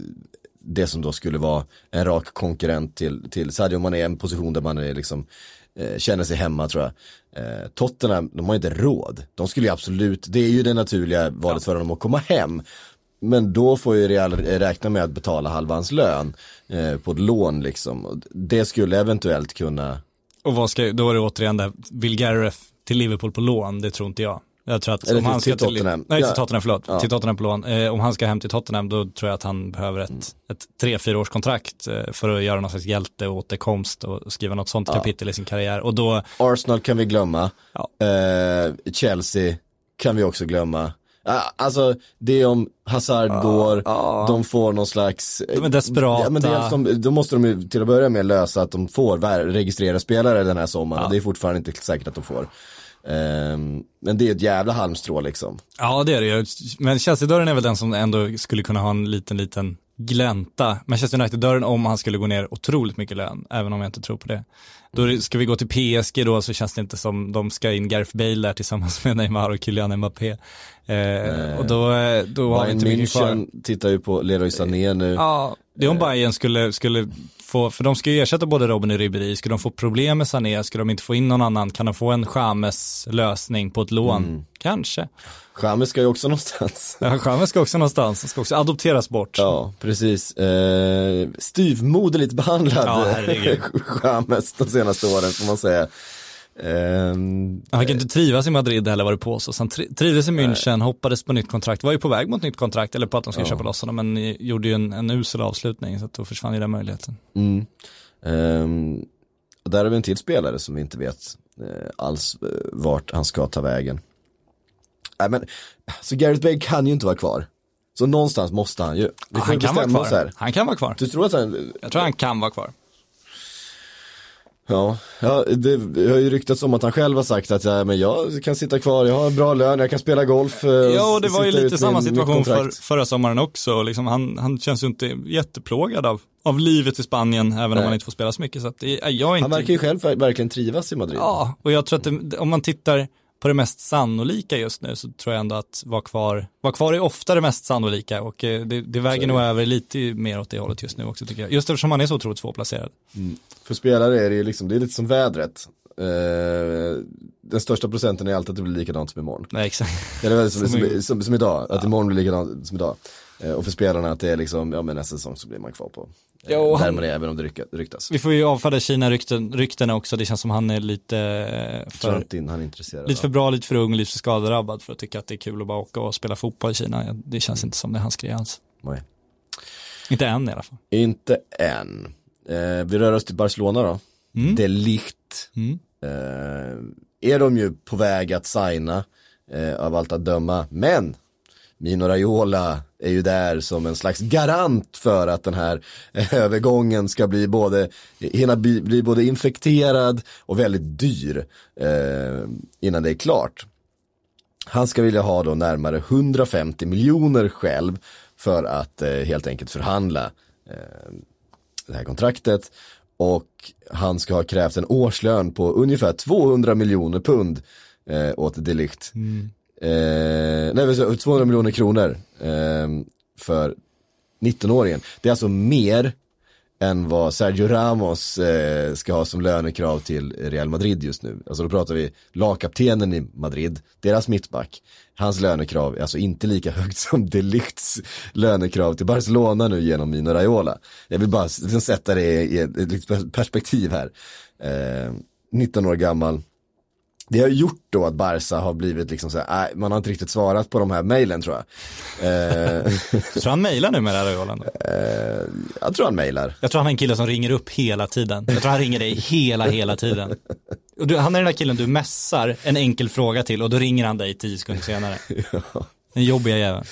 det som då skulle vara en rak konkurrent till Sadio Mané, en position där man är liksom känner sig hemma tror jag. Tottenham, de har inte råd. De skulle ju absolut, det är ju det naturliga valet för dem att komma hem. Men då får ju Real räkna med att betala halva hans lön på ett lån liksom. Det skulle eventuellt kunna... Och då är det återigen där, vill Gareth till Liverpool på lån, det tror inte jag. Jag tror att om han ska till Tottenham. Till Tottenham, förlåt. Ja. Till Tottenham på lån. Om han ska hem till Tottenham, då tror jag att han behöver ett 3-4 års kontrakt för att göra någon slags hjälteåterkomst och skriva något sånt kapitel i sin karriär. Och då... Arsenal kan vi glömma. Ja. Chelsea kan vi också glömma. Alltså det är om Hazard går, de får någon slags... De är desperata. Men då måste de ju till att börja med lösa att de får registrera spelare den här sommaren. Och det är fortfarande inte säkert att de får. Men det är ett jävla halmstrå liksom. Ja, det är det ju. Men Chelsea-dörren är väl den som ändå skulle kunna ha en liten glänta. Manchester United-dörren om han skulle gå ner otroligt mycket lön, även om jag inte tror på det. Då ska vi gå till PSG då, så känns det inte som de ska in Gareth Bale där tillsammans med Neymar och Kylian Mbappé. Och då har vi inte mycket kvar. Tittar ju på Leroy Sané nu. Ja, det är om Bayern skulle få, för de ska ju ersätta både Robben och Ribéry. Skulle de få problem med Sané, skulle de inte få in någon annan, kan de få en James lösning på ett lån? Kanske. James ska ju också någonstans. Ja, James ska också någonstans. Han ska också adopteras bort. Ja, precis. Styvmoderligt behandlad James de senaste åren, får man säga. Han kan inte trivas i Madrid heller, var det på så. Han trivdes i München, hoppades på nytt kontrakt, var ju på väg mot nytt kontrakt, eller på att de skulle köpa loss honom, men gjorde ju en usel avslutning, så att då försvann ju den möjligheten. Och där har vi en till spelare som vi inte vet alls vart han ska ta vägen. Men så Gareth Bale kan ju inte vara kvar. Så någonstans måste han ju. Han kan vara kvar. Han kan vara kvar. Du tror att jag tror han kan vara kvar. Ja, det har ju ryktats om att han själv har sagt att men jag kan sitta kvar, jag har en bra lön, jag kan spela golf. Ja, och det var ju lite samma situation förra sommaren också. Liksom, han känns ju inte jätteplågad av livet i Spanien, även om han inte får spela så mycket. Så att han verkar ju själv verkligen trivas i Madrid. Ja, och jag tror att om man tittar på det mest sannolika just nu, så tror jag ändå att vara kvar är ofta det mest sannolika, och det väger nog över lite mer åt det hållet just nu också, tycker jag. Just eftersom han är så otroligt svårplacerad. För spelare är det ju liksom, det är lite som vädret. Den största procenten är alltid att det blir likadant som imorgon. Nej, exakt. Eller som idag, att imorgon blir likadant som idag. Och för spelarna att det är liksom, nästa säsong så blir man kvar på. Där man är, även om det ryktas. Vi får ju avfärda Kina-ryktena också. Det känns som han är lite han är intresserad. Lite för bra, lite för ung, lite för skadedrabbad för att tycka att det är kul att bara åka och spela fotboll i Kina. Det känns inte som det han skrev alls. Nej. Inte än i alla fall. Inte än. Vi rör oss till Barcelona då. De Ligt. Är de ju på väg att signa av allt att döma. Men Mino Raiola är ju där som en slags garant för att den här övergången ska bli bli både infekterad och väldigt dyr innan det är klart. Han ska vilja ha då närmare 150 miljoner själv för att helt enkelt förhandla det här kontraktet, och han ska ha krävt en årslön på ungefär 200 miljoner pund åt De Ligt. 200 miljoner kronor för 19-åringen. Det är alltså mer än vad Sergio Ramos ska ha som lönekrav till Real Madrid just nu. Alltså då pratar vi lagkaptenen i Madrid, deras mittback. Hans lönekrav är alltså inte lika högt som De Ligts lönekrav till Barcelona nu genom Mino Raiola. Jag vill bara sätta det i ett perspektiv här. 19 år gammal. Det har gjort då att Barca har blivit liksom så här, man har inte riktigt svarat på de här mejlen, tror jag. Tror han mejlar nu med det här Raiola? Jag tror han mejlar. Jag tror han är en kille som ringer upp hela tiden. Jag tror han ringer dig hela tiden. Och han är den där killen du mässar en enkel fråga till, och då ringer han dig 10 sekunder senare. Ja. En jobbiga jävel.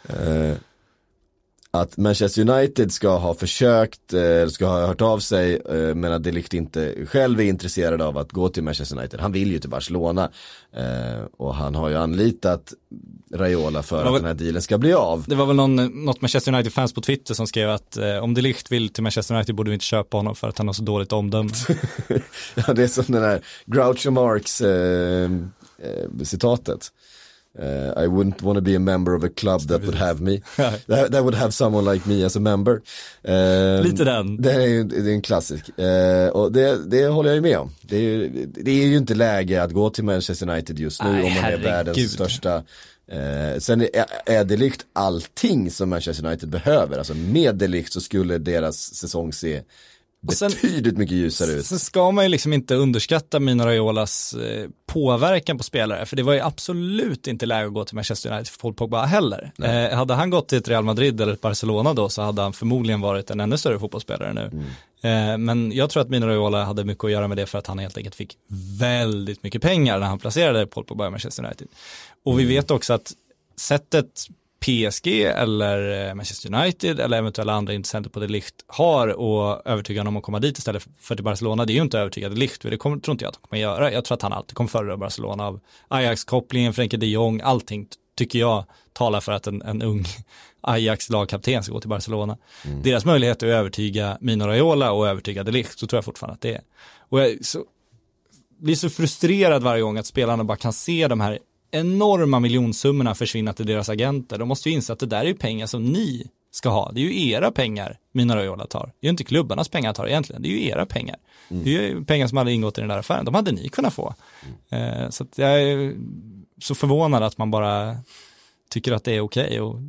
Att Manchester United ska ha försökt, ska ha hört av sig, men att De Ligt inte själv är intresserad av att gå till Manchester United. Han vill ju till Barcelona, och han har ju anlitat Raiola för att den här dealen ska bli av. Det var väl något Manchester United-fans på Twitter som skrev att om De Ligt vill till Manchester United borde vi inte köpa honom för att han har så dåligt omdöme. Ja, det är som den här Groucho Marx citatet. I wouldn't want to be a member of a club that would have me. that would have someone like me as a member. Lite den. Det är en klassisk. Och det håller jag ju med om. Det är ju inte läge att gå till Manchester United just nu. Nej, om man är världens största. Sen är De Ligt allting som Manchester United behöver. Alltså med De Ligt så skulle deras säsong se betydligt mycket ljusare ut. Sen ska man ju liksom inte underskatta Mino Raiolas påverkan på spelare, för det var ju absolut inte läge att gå till Manchester United för Paul Pogba heller. Hade han gått till ett Real Madrid eller ett Barcelona då, så hade han förmodligen varit en ännu större fotbollsspelare nu. Men jag tror att Mino Raiola hade mycket att göra med det, för att han helt enkelt fick väldigt mycket pengar när han placerade Paul Pogba i Manchester United. Och vi vet också att sättet PSG eller Manchester United eller eventuella andra intressenter på De Ligt har och övertyga honom att komma dit istället för till Barcelona, det är ju inte övertygad De Ligt, för det tror inte jag att de kommer göra. Jag tror att han alltid kommer föredra Barcelona av Ajax-kopplingen, Frenkie de Jong, allting tycker jag talar för att en ung Ajax-lagkapten ska gå till Barcelona. Deras möjlighet att övertyga Mino Raiola och övertyga De Ligt, så tror jag fortfarande att det är. Och jag blir så frustrerad varje gång att spelarna bara kan se de här enorma miljonsummorna försvinna till deras agenter. De måste ju inse att det där är ju pengar som ni ska ha. Det är ju era pengar Mino Raiola tar. Det är ju inte klubbarnas pengar tar egentligen. Det är ju era pengar. Det är ju pengar som hade ingått i den där affären. De hade ni kunnat få. Så att jag är så förvånad att man bara tycker att det är okej. Och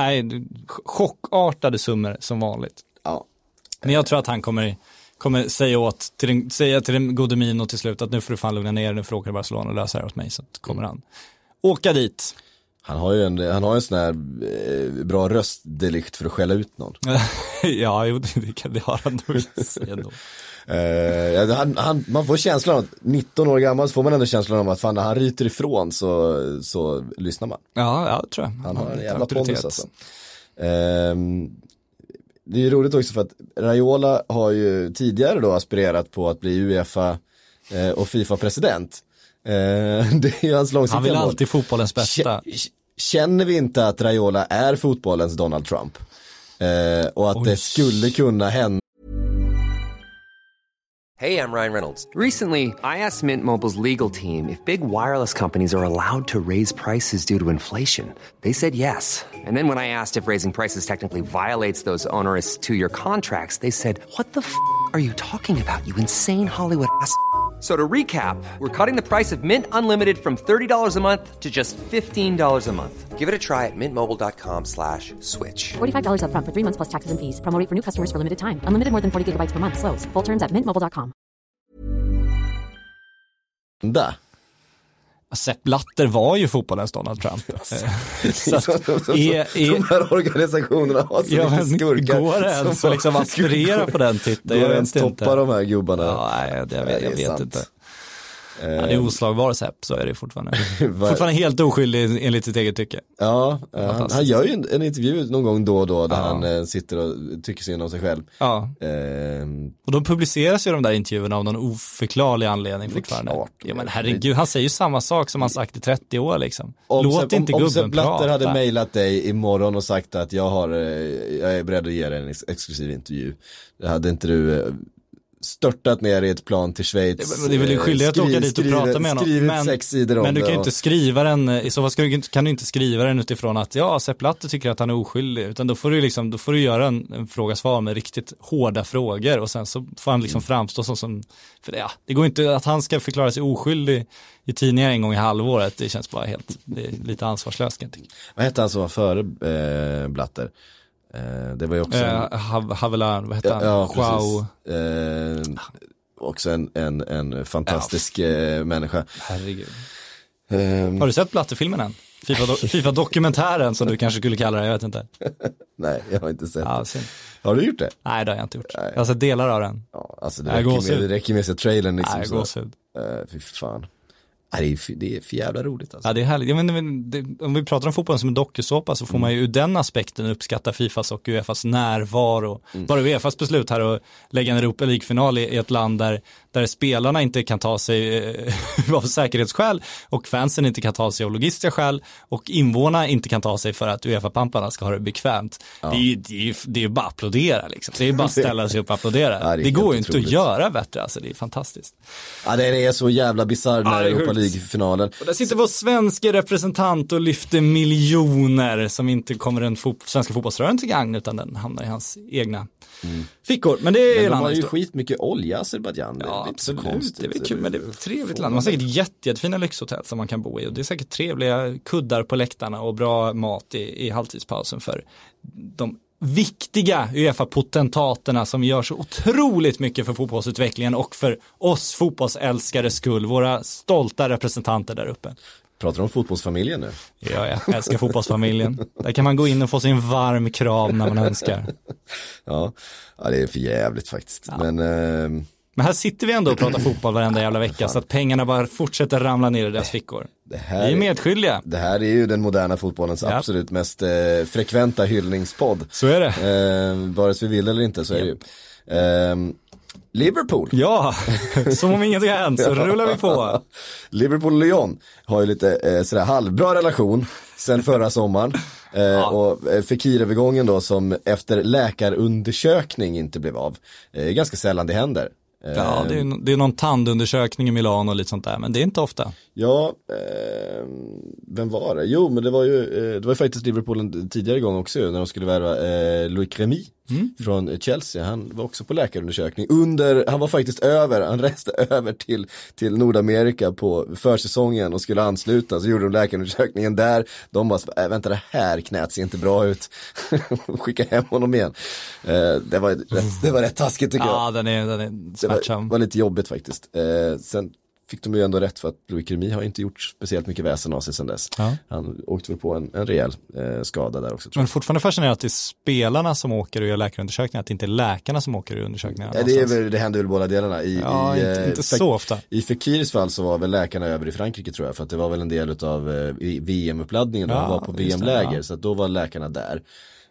chockartade summor som vanligt. Ja. Men jag tror att han kommer säga till den gode Mino till slut att nu får du fan lugna ner, nu får du åka till Barcelona och lösa det åt mig, så att kommer han åka dit. Han har ju en sån här bra röst, De Ligt, för att skälla ut någon. Ja, det har han nog. Man får känslan av att 19 år gammal, så får man ändå känslan av att fan, när han ryter ifrån så lyssnar man. Ja, tror jag. Han har en jävla pondus alltså. Det är ju roligt också för att Raiola har ju tidigare då aspirerat på att bli UEFA och FIFA-president. Det är ju hans långsiktiga mål. Han vill alltid fotbollens bästa. Känner vi inte att Raiola är fotbollens Donald Trump? Och att det skulle kunna hända. Hey, I'm Ryan Reynolds. Recently, I asked Mint Mobile's legal team if big wireless companies are allowed to raise prices due to inflation. They said yes. And then when I asked if raising prices technically violates those onerous 2-year contracts, they said, "What the f*** are you talking about, you insane Hollywood ass?" So to recap, we're cutting the price of Mint Unlimited from $30 a month to just $15 a month. Give it a try at mintmobile.com/switch. $45 up front for 3 months plus taxes and fees. Promo rate for new customers for limited time. Unlimited more than 40 gigabytes per month. Slows full terms at mintmobile.com. Sepp Blatter var ju fotbollens Donald Trump. Så de här organisationerna har så mycket skurkar. Går det ens att liksom aspirera på den titeln? Går det ens toppa de här gubbarna? Ja, jag vet inte. Ja, det är oslagbar Sepp, så är det fortfarande. Fortfarande helt oskyldig enligt sitt eget tycke. Ja, han gör ju en intervju någon gång då och då där han sitter och tycker synd om sig själv. Ja. Och då publiceras ju de där intervjuerna av någon oförklarlig anledning fortfarande. Klart. Ja, men herregud, han säger ju samma sak som han sagt i 30 år liksom. Låt inte gubben prata. Om Blatter hade mejlat dig imorgon och sagt att jag är beredd att ge dig en exklusiv intervju. Det hade inte du störtat ner i ett plan till Schweiz. Det är väl skyldigt att åka dit och prata med honom. Men 6 sidor om men du kan ju det inte skriva den, i så fall kan du inte skriva den utifrån att Sepp Blatter tycker att han är oskyldig, utan då får du göra en fråga-svar med riktigt hårda frågor, och sen så får han liksom framstå som för det går inte att han ska förklara sig oskyldig i tidningar en gång i halvåret. Det känns bara det är lite ansvarslöst, kan jag tycka. Vad hette han som var före Blatter? Det var ju också Havelan, vad heter han? Ja, precis. Också en fantastisk människa. Herregud. Har du sett Blatter-filmen än? FIFA-dokumentären som du kanske skulle kalla det, jag vet inte. Nej, jag har inte sett det. Synd. Har du gjort det? Nej, det har jag inte gjort. Jag har sett delar av den. Ja, alltså det räcker med att se trailern liksom. Nej, gåshud. Fy fan. Det är för jävla roligt alltså. Ja, det är härligt. Om vi pratar om fotbollen som en dokusåpa, så får man ju ur den aspekten uppskatta Fifas och UEFas närvaro. Bara UEFas beslut här att lägga en Europa League-final i ett land där spelarna inte kan ta sig av säkerhetsskäl, och fansen inte kan ta sig av logistiska skäl, och invånarna inte kan ta sig för att UEFA-pamparna ska ha det bekvämt. Ja. Det är ju bara applådera liksom. Det är bara att ställa sig upp och applådera. Det går ju inte att göra bättre, alltså det är fantastiskt. Ja, det är så jävla bizarr när Europa League League-finalen. Och där sitter vår svenska representant och lyfter miljoner som inte kommer den svenska fotbollsrörelsen till gagn, utan den hamnar i hans egna fickor. Men det är de har ju skitmycket olja, Azerbaijan. Ja, absolut. Det är väl kul, men det är ett trevligt land. Man har säkert jättefina lyxhotell som man kan bo i, och det är säkert trevliga kuddar på läktarna och bra mat i halvtidspausen för de viktiga UEFA-potentaterna som gör så otroligt mycket för fotbollsutvecklingen och för oss fotbollsälskare skull, våra stolta representanter där uppe. Pratar du om fotbollsfamiljen nu? Ja, jag älskar fotbollsfamiljen. Där kan man gå in och få sin varm krav när man önskar. Ja, det är för jävligt faktiskt. Ja. Men här sitter vi ändå och pratar fotboll varenda jävla vecka, så att pengarna bara fortsätter ramla ner i deras fickor. Vi är medskyldiga. Det här är ju den moderna fotbollens absolut mest frekventa hyllningspodd. Så är det. Vare sig vi vill eller inte så är det ju. Liverpool. Ja, som om inget har hänt så rullar vi på. Liverpool och Lyon har ju lite sådär halvbra relation sen förra sommaren. Och Fekir-övergången då, som efter läkarundersökning inte blev av. Ganska sällan det händer. Ja, det är någon tandundersökning i Milano och lite sånt där, men det är inte ofta. Ja, vem var det? Jo, men det var faktiskt Liverpool en tidigare gång också, när de skulle värva Loic Remy från Chelsea. Han var också på läkarundersökning han reste över till Nordamerika på försäsongen och skulle ansluta, så gjorde de läkarundersökningen där. De bara, vänta, det här knät ser inte bra ut. Skicka hem honom igen. Det var rätt taskigt tycker jag. Ja, den är smärtsam. Det var lite jobbigt faktiskt. Sen fick de ju ändå rätt, för att Loic Remy har inte gjort speciellt mycket väsen av sig sedan dess. Ja. Han åkte väl på en rejäl skada där också. Men fortfarande fascinerat att det är spelarna som åker och gör läkarundersökningar, att det inte är läkarna som åker och undersökningar. Ja, det händer väl båda delarna. Inte så ofta. I Fekirs fall så var väl läkarna över i Frankrike, tror jag, för att det var väl en del av VM-uppladdningen då han var på VM-läger, så att då var läkarna där.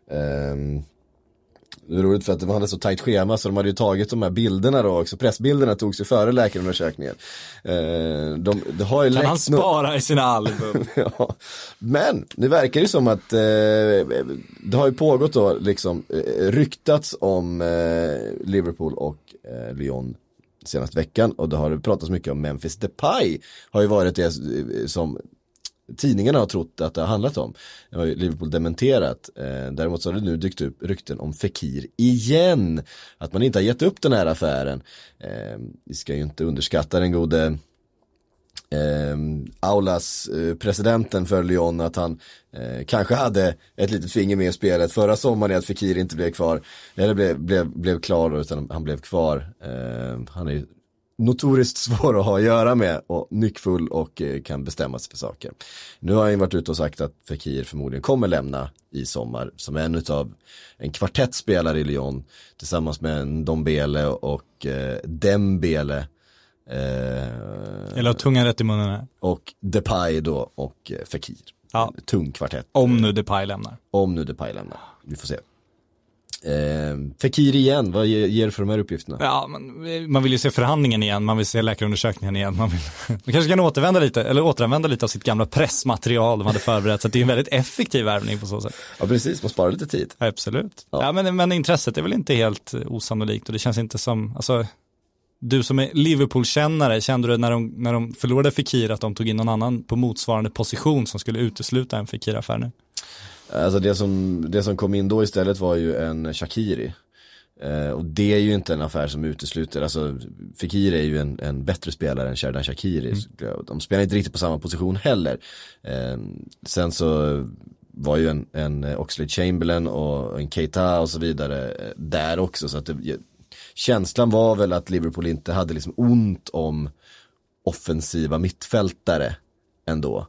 Det är roligt för att de hade så tajt schema, så de hade ju tagit de här bilderna då också. Pressbilderna togs ju före läkarundersökningen. Det har ju kan han spara i sina album? Ja. Men nu verkar det som att det har ju pågått då liksom ryktats om Liverpool och Lyon senaste veckan, och det har pratats mycket om Memphis Depay. Har ju varit det som tidningarna har trott att det har handlat om. Det har ju Liverpool dementerat. Däremot så har det nu dykt upp rykten om Fekir igen. Att man inte har gett upp den här affären. Vi ska ju inte underskatta den gode Aulas, presidenten för Lyon, att han kanske hade ett litet finger med i spelet förra sommaren, att Fekir inte blev kvar. Eller blev klar, utan han blev kvar. Han är ju notoriskt svår att ha att göra med, och nyckfull, och kan bestämma sig för saker. Nu har han varit ute och sagt att Fekir förmodligen kommer lämna i sommar som en kvartettspelare i Lyon, tillsammans med Ndombele och Dembele. Eller tunga rätt i munnen här. Och Depay då, och Fekir. Ja. Tung kvartett. Om nu Depay lämnar. Vi får se. Fekir igen, vad ger du för de här uppgifterna? Ja, man vill ju se förhandlingen igen, man vill se läkarundersökningen igen, man kanske kan återanvända lite av sitt gamla pressmaterial de hade förberett, så att det är en väldigt effektiv värvning på så sätt. Ja, precis, man sparar lite tid. Ja, absolut. Ja, men intresset är väl inte helt osannolikt, och det känns inte som, alltså, du som är Liverpool-kännare, kände du när de förlorade Fekir att de tog in någon annan på motsvarande position som skulle utesluta en Fekir-affär nu? Alltså det som kom in då istället var ju en Shaqiri. Och det är ju inte en affär som utesluter. Alltså Fekir är ju en bättre spelare än Xherdan Shaqiri. De spelar inte riktigt på samma position heller. Sen så var ju en Oxlade-Chamberlain och en Keita och så vidare där också. Så att känslan var väl att Liverpool inte hade liksom ont om offensiva mittfältare ändå.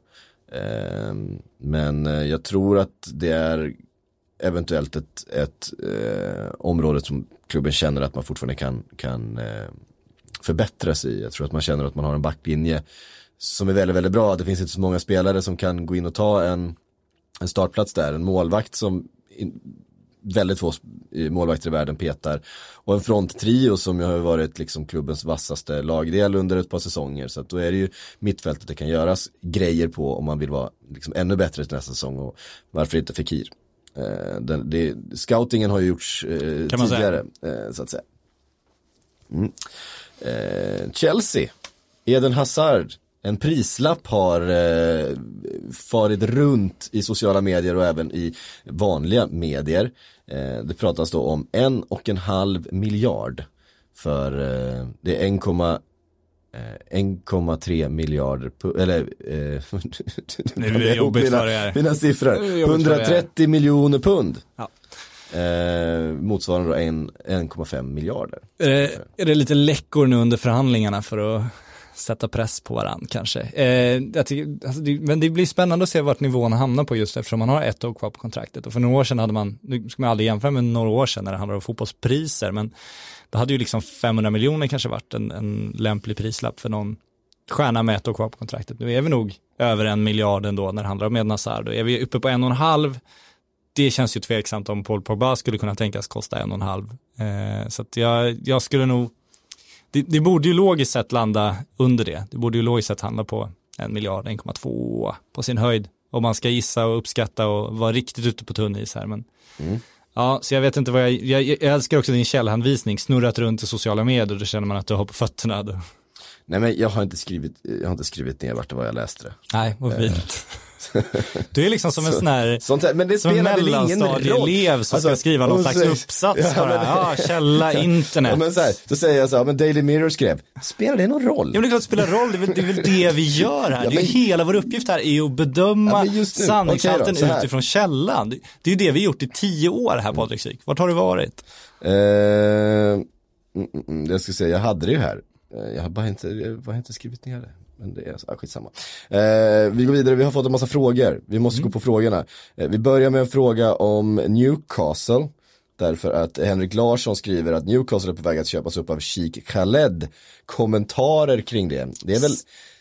Men jag tror att det är eventuellt ett område som klubben känner att man fortfarande kan förbättras i. Jag tror att man känner att man har en backlinje som är väldigt, väldigt bra. Det finns inte så många spelare som kan gå in och ta en startplats där. En målvakt som väldigt få målvakter i världen petar, och en fronttrio som ju har varit liksom klubbens vassaste lagdel under ett par säsonger, så att då är det ju mittfältet det kan göras grejer på om man vill vara liksom ännu bättre till nästa säsong, och varför inte Fekir? Scoutingen har ju gjorts tidigare, så att säga. Chelsea, Eden Hazard En prislapp har farit runt i sociala medier och även i vanliga medier. Det pratas då om 1,5 miljard för det är 1,3 miljarder eller det är jobbigt för det här. Mina siffror 130 miljoner pund. Ja. Motsvarande då 1,5 miljarder. Är det lite läckor nu under förhandlingarna för att sätta press på varann kanske? Men det blir spännande att se vart nivån hamnar på, just eftersom man har 1 år kvar på kontraktet. Och för några år sedan hade man, nu ska man aldrig jämföra med några år sedan när det handlar om fotbollspriser, men det hade ju liksom 500 miljoner kanske varit en lämplig prislapp för någon stjärna med 1 år kvar på kontraktet. Nu är vi nog över 1 miljard ändå när det handlar om Eden Hazard. Då är vi uppe på 1,5. Det känns ju tveksamt om Paul Pogba skulle kunna tänkas kosta 1,5. Så att jag skulle nog, det borde ju logiskt sett landa under det. Det borde ju logiskt sett handla på 1 miljard, 1,2 på sin höjd. Om man ska gissa och uppskatta och vara riktigt ute på tunn is här. Men ja, så jag vet inte vad jag älskar också din källhänvisning, snurrat runt i sociala medier, då känner man att du har på fötterna. Då. Nej, men jag har inte skrivit ner vart det var jag läste det. Nej, vad fint. Du är liksom som en sån här sånt här, men det som en mellanstadieelev som ska skriva någon slags uppsats. Källa internet. Ja, men så säger jag så här, men Daily Mirror skrev, spelar det någon roll? Ja, men det är klart det spelar roll, det är väl det vi gör här. Det är hela vår uppgift här är att bedöma sanningshalten utifrån källan. Det är ju det vi gjort i 10 år här, Patrik Syk. Vart har du varit? Jag ska säga, jag hade det ju här. Jag har bara inte skrivit ner det. Men det är så, skitsamma. Vi går vidare, vi har fått en massa frågor. Vi måste gå på frågorna. Vi börjar med en fråga om Newcastle. Därför att Henrik Larsson skriver att Newcastle är på väg att köpas upp av Sheikh Khaled. Kommentarer kring det. Det är väl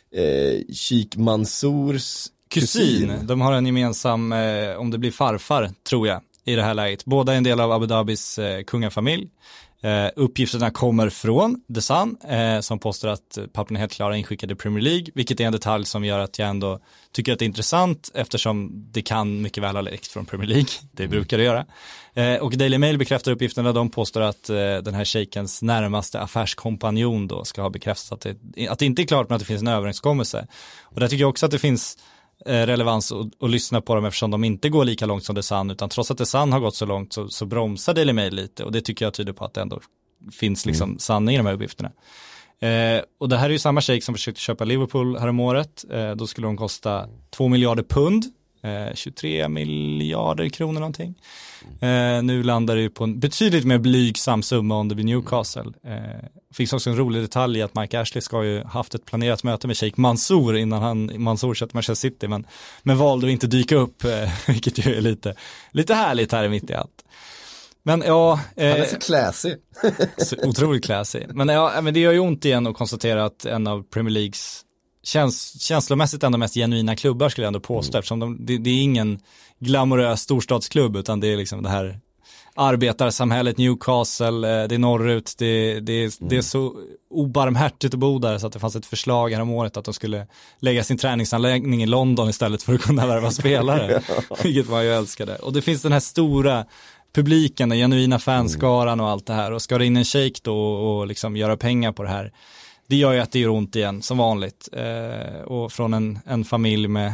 Sheikh Mansours kusin. De har en gemensam, om det blir farfar, tror jag, i det här läget. Båda är en del av Abu Dhabis kungafamilj. Uppgifterna kommer från The Sun som påstår att pappan är helt klara inskickade i Premier League, vilket är en detalj som gör att jag ändå tycker att det är intressant, eftersom det kan mycket väl ha läckt från Premier League, det brukar det göra. Och Daily Mail bekräftar uppgifterna, de påstår att den här shejkens närmaste affärskompanjon då ska ha bekräftat att det inte är klart, men att det finns en överenskommelse. Och där tycker jag också att det finns relevans att lyssna på dem, eftersom de inte går lika långt som The Sun, utan trots att The Sun har gått så långt så bromsar Daily Mail lite, och det tycker jag tyder på att det ändå finns liksom sanning i de här uppgifterna. Och det här är ju samma shejk som försökte köpa Liverpool häromåret. Då skulle de kosta 2 miljarder pund, 23 miljarder kronor någonting. Nu landar det ju på en betydligt mer blygsam summa om det blir Newcastle. Finns också en rolig detalj i att Mike Ashley ska ju haft ett planerat möte med Sheikh Mansour innan Mansour köpte Manchester City, men valde att inte dyka upp, vilket ju är lite härligt här mitt i allt. Men ja, han är så classy. Så otroligt classy. Men ja, men det gör ju ont igen att konstatera att en av Premier Leagues känslomässigt ändå mest genuina klubbar, skulle jag ändå påstå, eftersom det är ingen glamorös storstadsklubb, utan det är liksom det här arbetarsamhället Newcastle, det är norrut, det är så obarmhärtigt att bo där, så att det fanns ett förslag här om året att de skulle lägga sin träningsanläggning i London istället för att kunna värva spelare, vilket man ju älskade. Och det finns den här stora publiken, den genuina fanskaran och allt det här, och ska det in en shejk då och liksom göra pengar på det här, det gör ju att det gör ont igen, som vanligt. Och från en familj med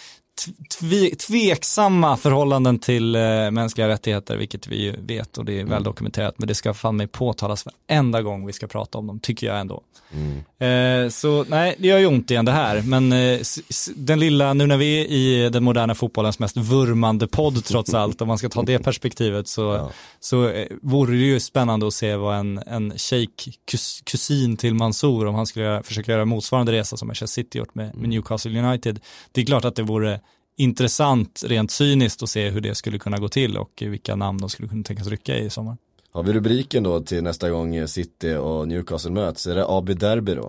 tveksamma förhållanden till mänskliga rättigheter, vilket vi ju vet, och det är väl dokumenterat, men det ska fan mig påtalas varenda gång vi ska prata om dem, tycker jag ändå. Så nej, det gör ju ont igen det här, men den lilla, nu när vi är i den moderna fotbollens mest vurmande podd trots allt, om man ska ta det perspektivet, så vore det ju spännande att se vad en shejk kusin till Mansour, om han skulle försöka göra motsvarande resa som Manchester City gjort med Newcastle United. Det är klart att det vore intressant rent cyniskt att se hur det skulle kunna gå till och vilka namn de skulle kunna tänkas rycka i sommar. Har vi rubriken då till nästa gång City och Newcastle möts? Är det AB Derby då?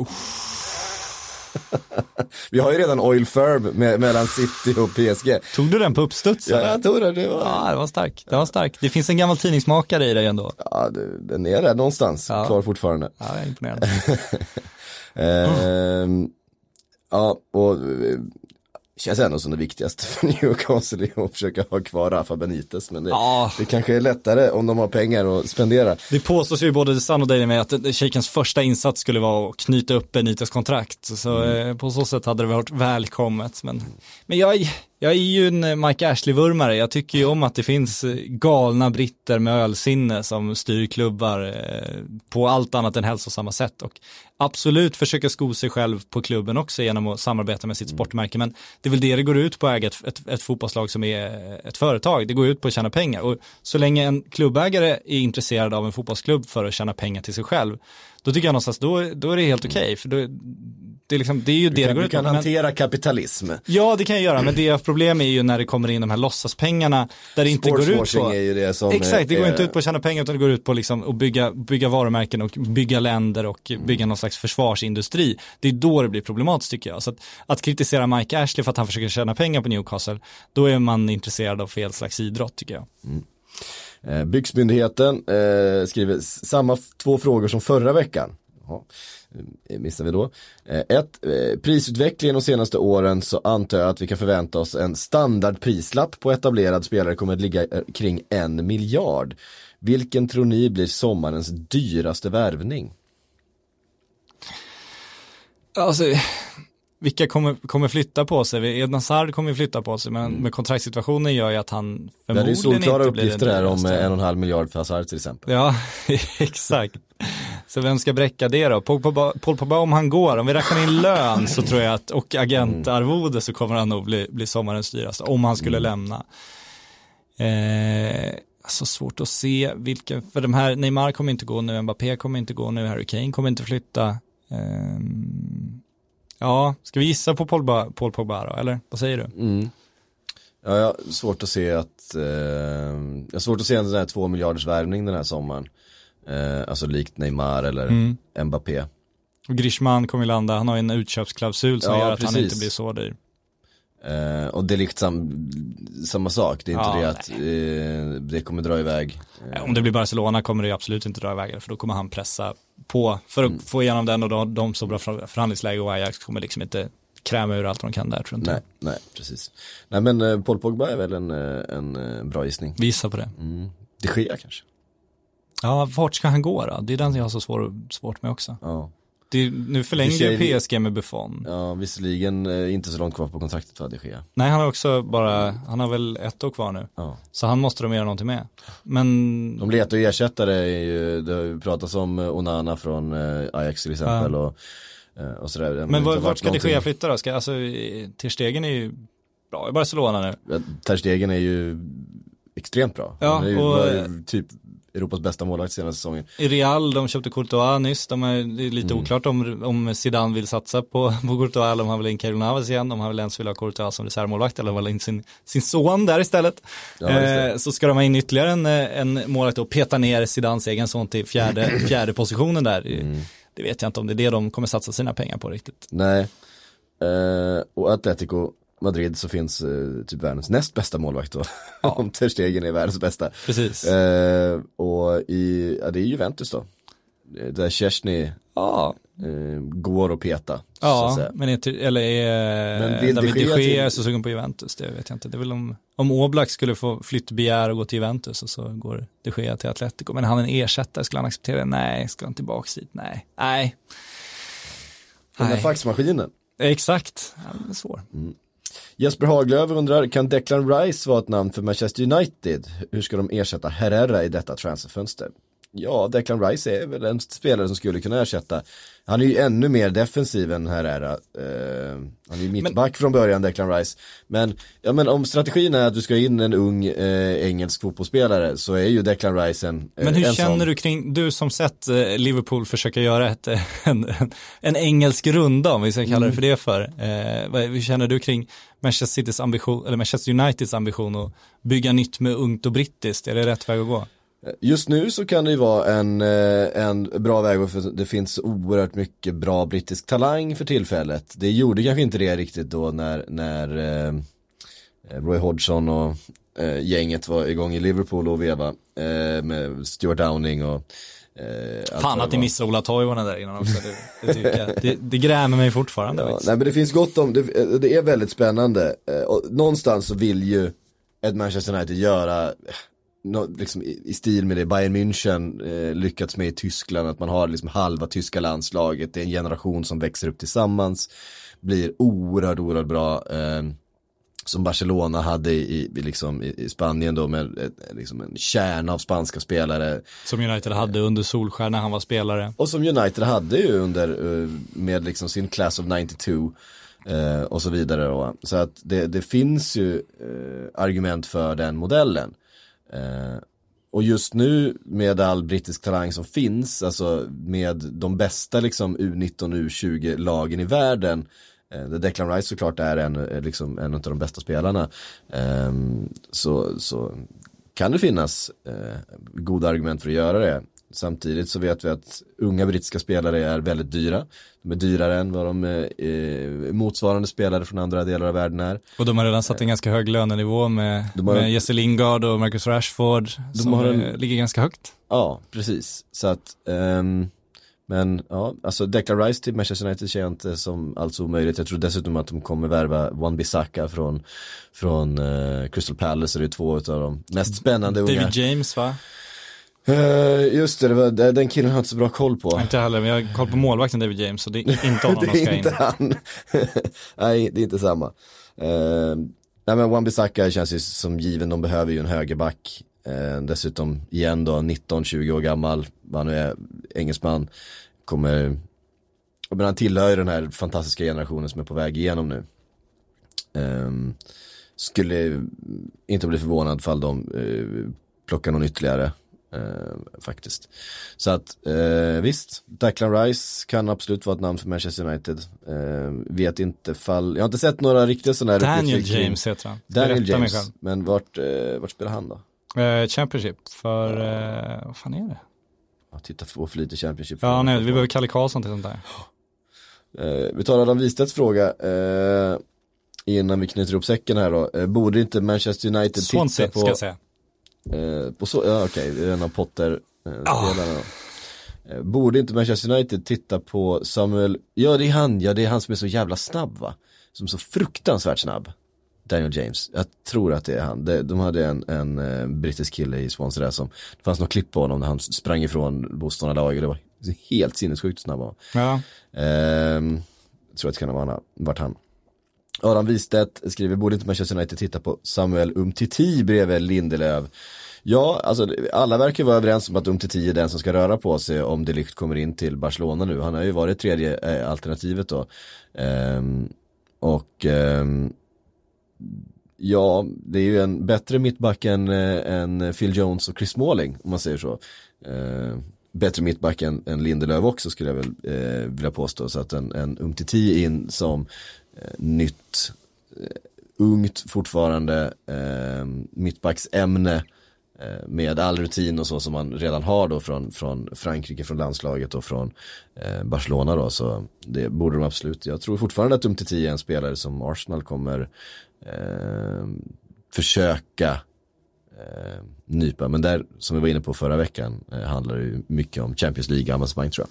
Vi har ju redan Oil Firm mellan City och PSG. Tog du den på uppstuds? Ja, jag tog den. Det var stark. Det var stark. Det finns en gammal tidningsmakare i dig ändå. Ja, den är där någonstans. Ja. Kvar fortfarande. Ja, jag är imponerad. Ja, och känns ändå som det viktigaste för Newcastle är att försöka ha kvar Rafa Benitez, men det kanske är lättare om de har pengar att spendera. Det påstås ju både Sun och Daily med att Shakens första insats skulle vara att knyta upp Benitez kontrakt, så på så sätt hade det varit välkommet, men jag är ju en Mike Ashley-vurmare. Jag tycker ju om att det finns galna britter med ölsinne som styr klubbar på allt annat än hälsosamma sätt, och absolut försöka sko sig själv på klubben också genom att samarbeta med sitt sportmärke, men det är väl det går ut på att äga ett fotbollslag som är ett företag. Det går ut på att tjäna pengar, och så länge en klubbägare är intresserad av en fotbollsklubb för att tjäna pengar till sig själv, då tycker jag någonstans då är det helt okej, för det är liksom, det är ju det går ut på. Du kan hantera kapitalism. Ja, det kan jag göra, men det problem är ju när det kommer in de här låtsaspengarna där det inte går ut på. Är ju det som exakt, det går inte ut på att tjäna pengar, utan det går ut på liksom att bygga varumärken och bygga länder och bygga någon slags försvarsindustri. Det är då det blir problematiskt, tycker jag. Så att kritisera Mike Ashley för att han försöker tjäna pengar på Newcastle, då är man intresserad av fel slags idrott, tycker jag. Byggmyndigheten skriver samma 2 frågor som förra veckan. Missar vi då. Prisutvecklingen de senaste åren, så antar jag att vi kan förvänta oss en standardprislapp på etablerad spelare kommer att ligga kring 1 miljard. Vilken tror ni blir sommarens dyraste värvning? Alltså, vilka kommer flytta på sig? Edna Hazard kommer flytta på sig, men med kontraktssituationen gör ju att han förmodligen inte blir den dyraste. Det är solklara uppgifter där om 1,5 miljard för Hazard till exempel. Ja, exakt. Så vem ska bräcka det då? Paul Pogba, om han går, om vi räknar in lön, så tror jag att, och agentarvode, så kommer han nog bli sommarens dyraste om han skulle lämna. Alltså svårt att se vilken, för de här, Neymar kommer inte gå nu, Mbappé kommer inte gå nu, Harry Kane kommer inte flytta. Ja, ska vi gissa på Paul Pogba då, eller? Vad säger du? Ja, jag har svårt att se en sån här 2 miljarders värvning den här sommaren. Alltså likt Neymar eller Mbappé. Och Griezmann kommer landa, han har en utköpsklausul som gör att han inte blir så dyr. Och det är liksom samma sak, det är inte det att det kommer dra iväg. Om det blir Barcelona kommer det absolut inte dra iväg, för då kommer han pressa på för att få igenom den, och de så bra förhandlingsläge, och Ajax kommer liksom inte kräma ur allt de kan där, tror jag inte. Nej, precis. Nej, men Paul Pogba är väl en bra gissning. Visa på det. Det sker kanske. Ja, vart ska han gå då? Det är den jag har så svårt med också. Ja. Nu förlängde ju PSG med Buffon. Ja, visserligen inte så långt kvar på kontraktet för det sker. Nej, han har väl 1 år kvar nu. Ja. Så han måste de göra någonting med. Men de letar ju ersättare, det har ju pratats om Onana från Ajax till exempel, och sådär. Men vart ska det ske flytta då? Ter Stegen är ju bra i Barcelona nu. Ter Stegen är ju extremt bra. Ja, han är ju typ Europas bästa målvakt senaste säsongen. I Real, de köpte Courtois nyss. Det är lite oklart om Zidane vill satsa på Courtois, eller om han vill in Keylor Navas igen, om han vill ens vill ha Courtois som reservmålvakt, eller vill in sin son där istället. Ja, så ska de ha in ytterligare en målvakt och peta ner Zidanes egen son till fjärde positionen där. Det vet jag inte om det är det de kommer satsa sina pengar på riktigt. Nej. Och Atletico Madrid så finns typ världens näst bästa målvakt då. Ja. Om Ter Stegen är världens bästa. Precis. Och det är Juventus då. Där Szczesny går och peta. Ja, men David de Gea så sugen på Juventus, det vet jag inte. Det är väl om Oblak skulle få flyttbegär och gå till Juventus, och så går de Gea till Atletico. Men han är en ersättare, skulle han acceptera det? Nej, ska han tillbaka dit? Nej. Den där faxmaskinen. Exakt, det är svår. Jesper Haglöf undrar, kan Declan Rice vara ett namn för Manchester United? Hur ska de ersätta Herrera i detta transferfönster? Ja, Declan Rice är väl en spelare som skulle kunna ersätta. Han är ju ännu mer defensiv än Herrera. Han är ju mittback från början, Declan Rice. Men om strategin är att du ska in en ung engelsk fotbollsspelare, så är ju Declan Rice en Men hur en känner sån. Du kring, du som sett Liverpool försöka göra en engelsk runda, om vi ska kalla det för det hur känner du kring Manchester Citys ambition, eller Manchester Uniteds ambition att bygga nytt med ungt och brittiskt? Är det rätt väg att gå? Just nu så kan det ju vara en bra väg, för det finns oerhört mycket bra brittisk talang för tillfället. Det gjorde kanske inte det riktigt då när Roy Hodgson och gänget var igång i Liverpool och veva med Stuart Downing och Fan att ni missade Ola Toivonen där innan också. Det grämer mig fortfarande. Ja, nej, men det finns gott om, det är väldigt spännande. Och någonstans så vill ju ett Manchester United göra liksom i stil med det Bayern München lyckats med i Tyskland, att man har liksom halva tyska landslaget, det är en generation som växer upp tillsammans, blir oerhört bra, som Barcelona hade i Spanien då, med liksom en kärna av spanska spelare. Som United hade under Solskär när han var spelare. Och som United hade ju under med liksom sin class of 92 och så vidare då. Så att det finns ju argument för den modellen. Och just nu med all brittisk talang som finns, alltså med de bästa liksom U19 U20 lagen i världen, där Declan Rice såklart är en av de bästa spelarna, så kan det finnas goda argument för att göra det. Samtidigt så vet vi att unga brittiska spelare är väldigt dyra. De är dyrare än vad de motsvarande spelare från andra delar av världen är. Och de har redan satt en ganska hög lönenivå med Jesse Lingard och Marcus Rashford som ligger ganska högt. Ja, precis. Så att, men ja, alltså Declan Rice till Manchester United ser jag inte som alls omöjligt. Jag tror dessutom att de kommer värva Wan-Bissaka från Crystal Palace. Det är två av de mest spännande unga. David James, va? Just det, den killen har inte så bra koll på. Inte heller, men jag har koll på målvakten David James, så det är inte honom de ska in. Han. Nej, det är inte samma. Nej, men Wan-Bissaka känns ju som given, de behöver ju en högerback. Dessutom igen då 19-20 år gammal, han är engelsman, men han tillhör ju den här fantastiska generationen som är på väg igenom nu. Skulle inte bli förvånad fall de plockar någon ytterligare faktiskt. Så att visst, Declan Rice kan absolut vara ett namn för Manchester United. Vet inte fall, jag har inte sett några riktiga sådana här Daniel James heter han. Daniel James, men vart spelar han då? Championship för vad fan är det? Jag tittar på för lite Championship. Ja, nej, vi behöver Kalle Karlsson till sånt där. Vi tar Adam Wistedts fråga innan vi knyter upp säcken här då. Borde inte Manchester United Swansea, titta på... ska jag säga. Det är en av Potter-spelarna. Borde inte Manchester United titta på Samuel... Ja, det är han som är så jävla snabb, va? Som är så fruktansvärt snabb. Daniel James. Jag tror att det är han. De hade en brittisk kille i Swansea där som... Det fanns något klipp på honom när han sprang ifrån motståndarlaget. Det var helt sinnessjukt snabb. Ja. Jag tror att det kan ha varit han. Adam Wistedts skriver, borde inte Manchester United titta på Samuel Umtiti bredvid Lindelöf? Ja, alltså alla verkar vara överens om att Umtiti är den som ska röra på sig om De Ligt kommer in till Barcelona nu. Han har ju varit tredje alternativet då. Ja, det är ju en bättre mittback än Phil Jones och Chris Smalling, om man säger så. Bättre mittback än Lindelöf också, skulle jag väl vilja påstå. Så att en Umtiti in som nytt, ungt fortfarande mittbacksämne med all rutin och så som man redan har då från Frankrike, från landslaget och från Barcelona då, så det borde de absolut. Jag tror fortfarande att Umtiti är en spelare som Arsenal kommer försöka nypa, men där, som vi var inne på förra veckan, handlar det ju mycket om Champions League-avancemang, tror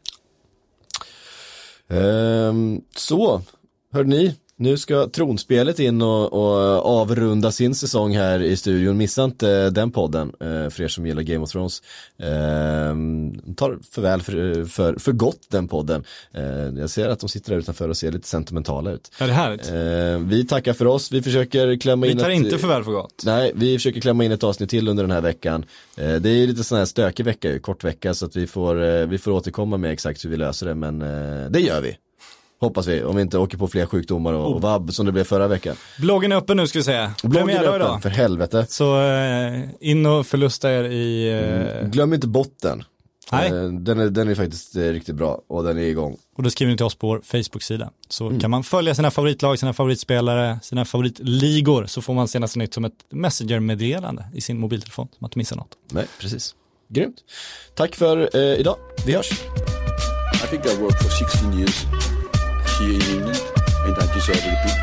jag. Så, hörde ni? Nu ska Tronspelet in och avrunda sin säsong här i studion. Missa inte den podden för er som gillar Game of Thrones. Tar för gott den podden. Jag ser att de sitter där utanför och ser lite sentimentala ut. Ja, det är härligt. Vi tackar för oss. Vi försöker klämma in... Vi tar inte för väl för gott. Nej, vi försöker klämma in ett avsnitt till under den här veckan. Det är ju lite sån här stökig vecka, kort vecka, så att vi får återkomma med exakt hur vi löser det, men det gör vi. Hoppas vi, om vi inte åker på fler sjukdomar och vabb som det blev förra veckan. Bloggen är öppen nu, ska vi säga. Bloggen är öppen, idag. För helvete. Så in och förlusta er i... Glöm inte botten. Nej. Den är faktiskt riktigt bra och den är igång. Och då skriver ni till oss på vår Facebook-sida. Så kan man följa sina favoritlag, sina favoritspelare, sina favoritligor, så får man senaste nytt som ett messenger-meddelande i sin mobiltelefon, så man inte missar något. Nej, precis. Grymt. Tack för idag. Vi hörs. I think I worked for 16 years here in England and I deserve a repeat.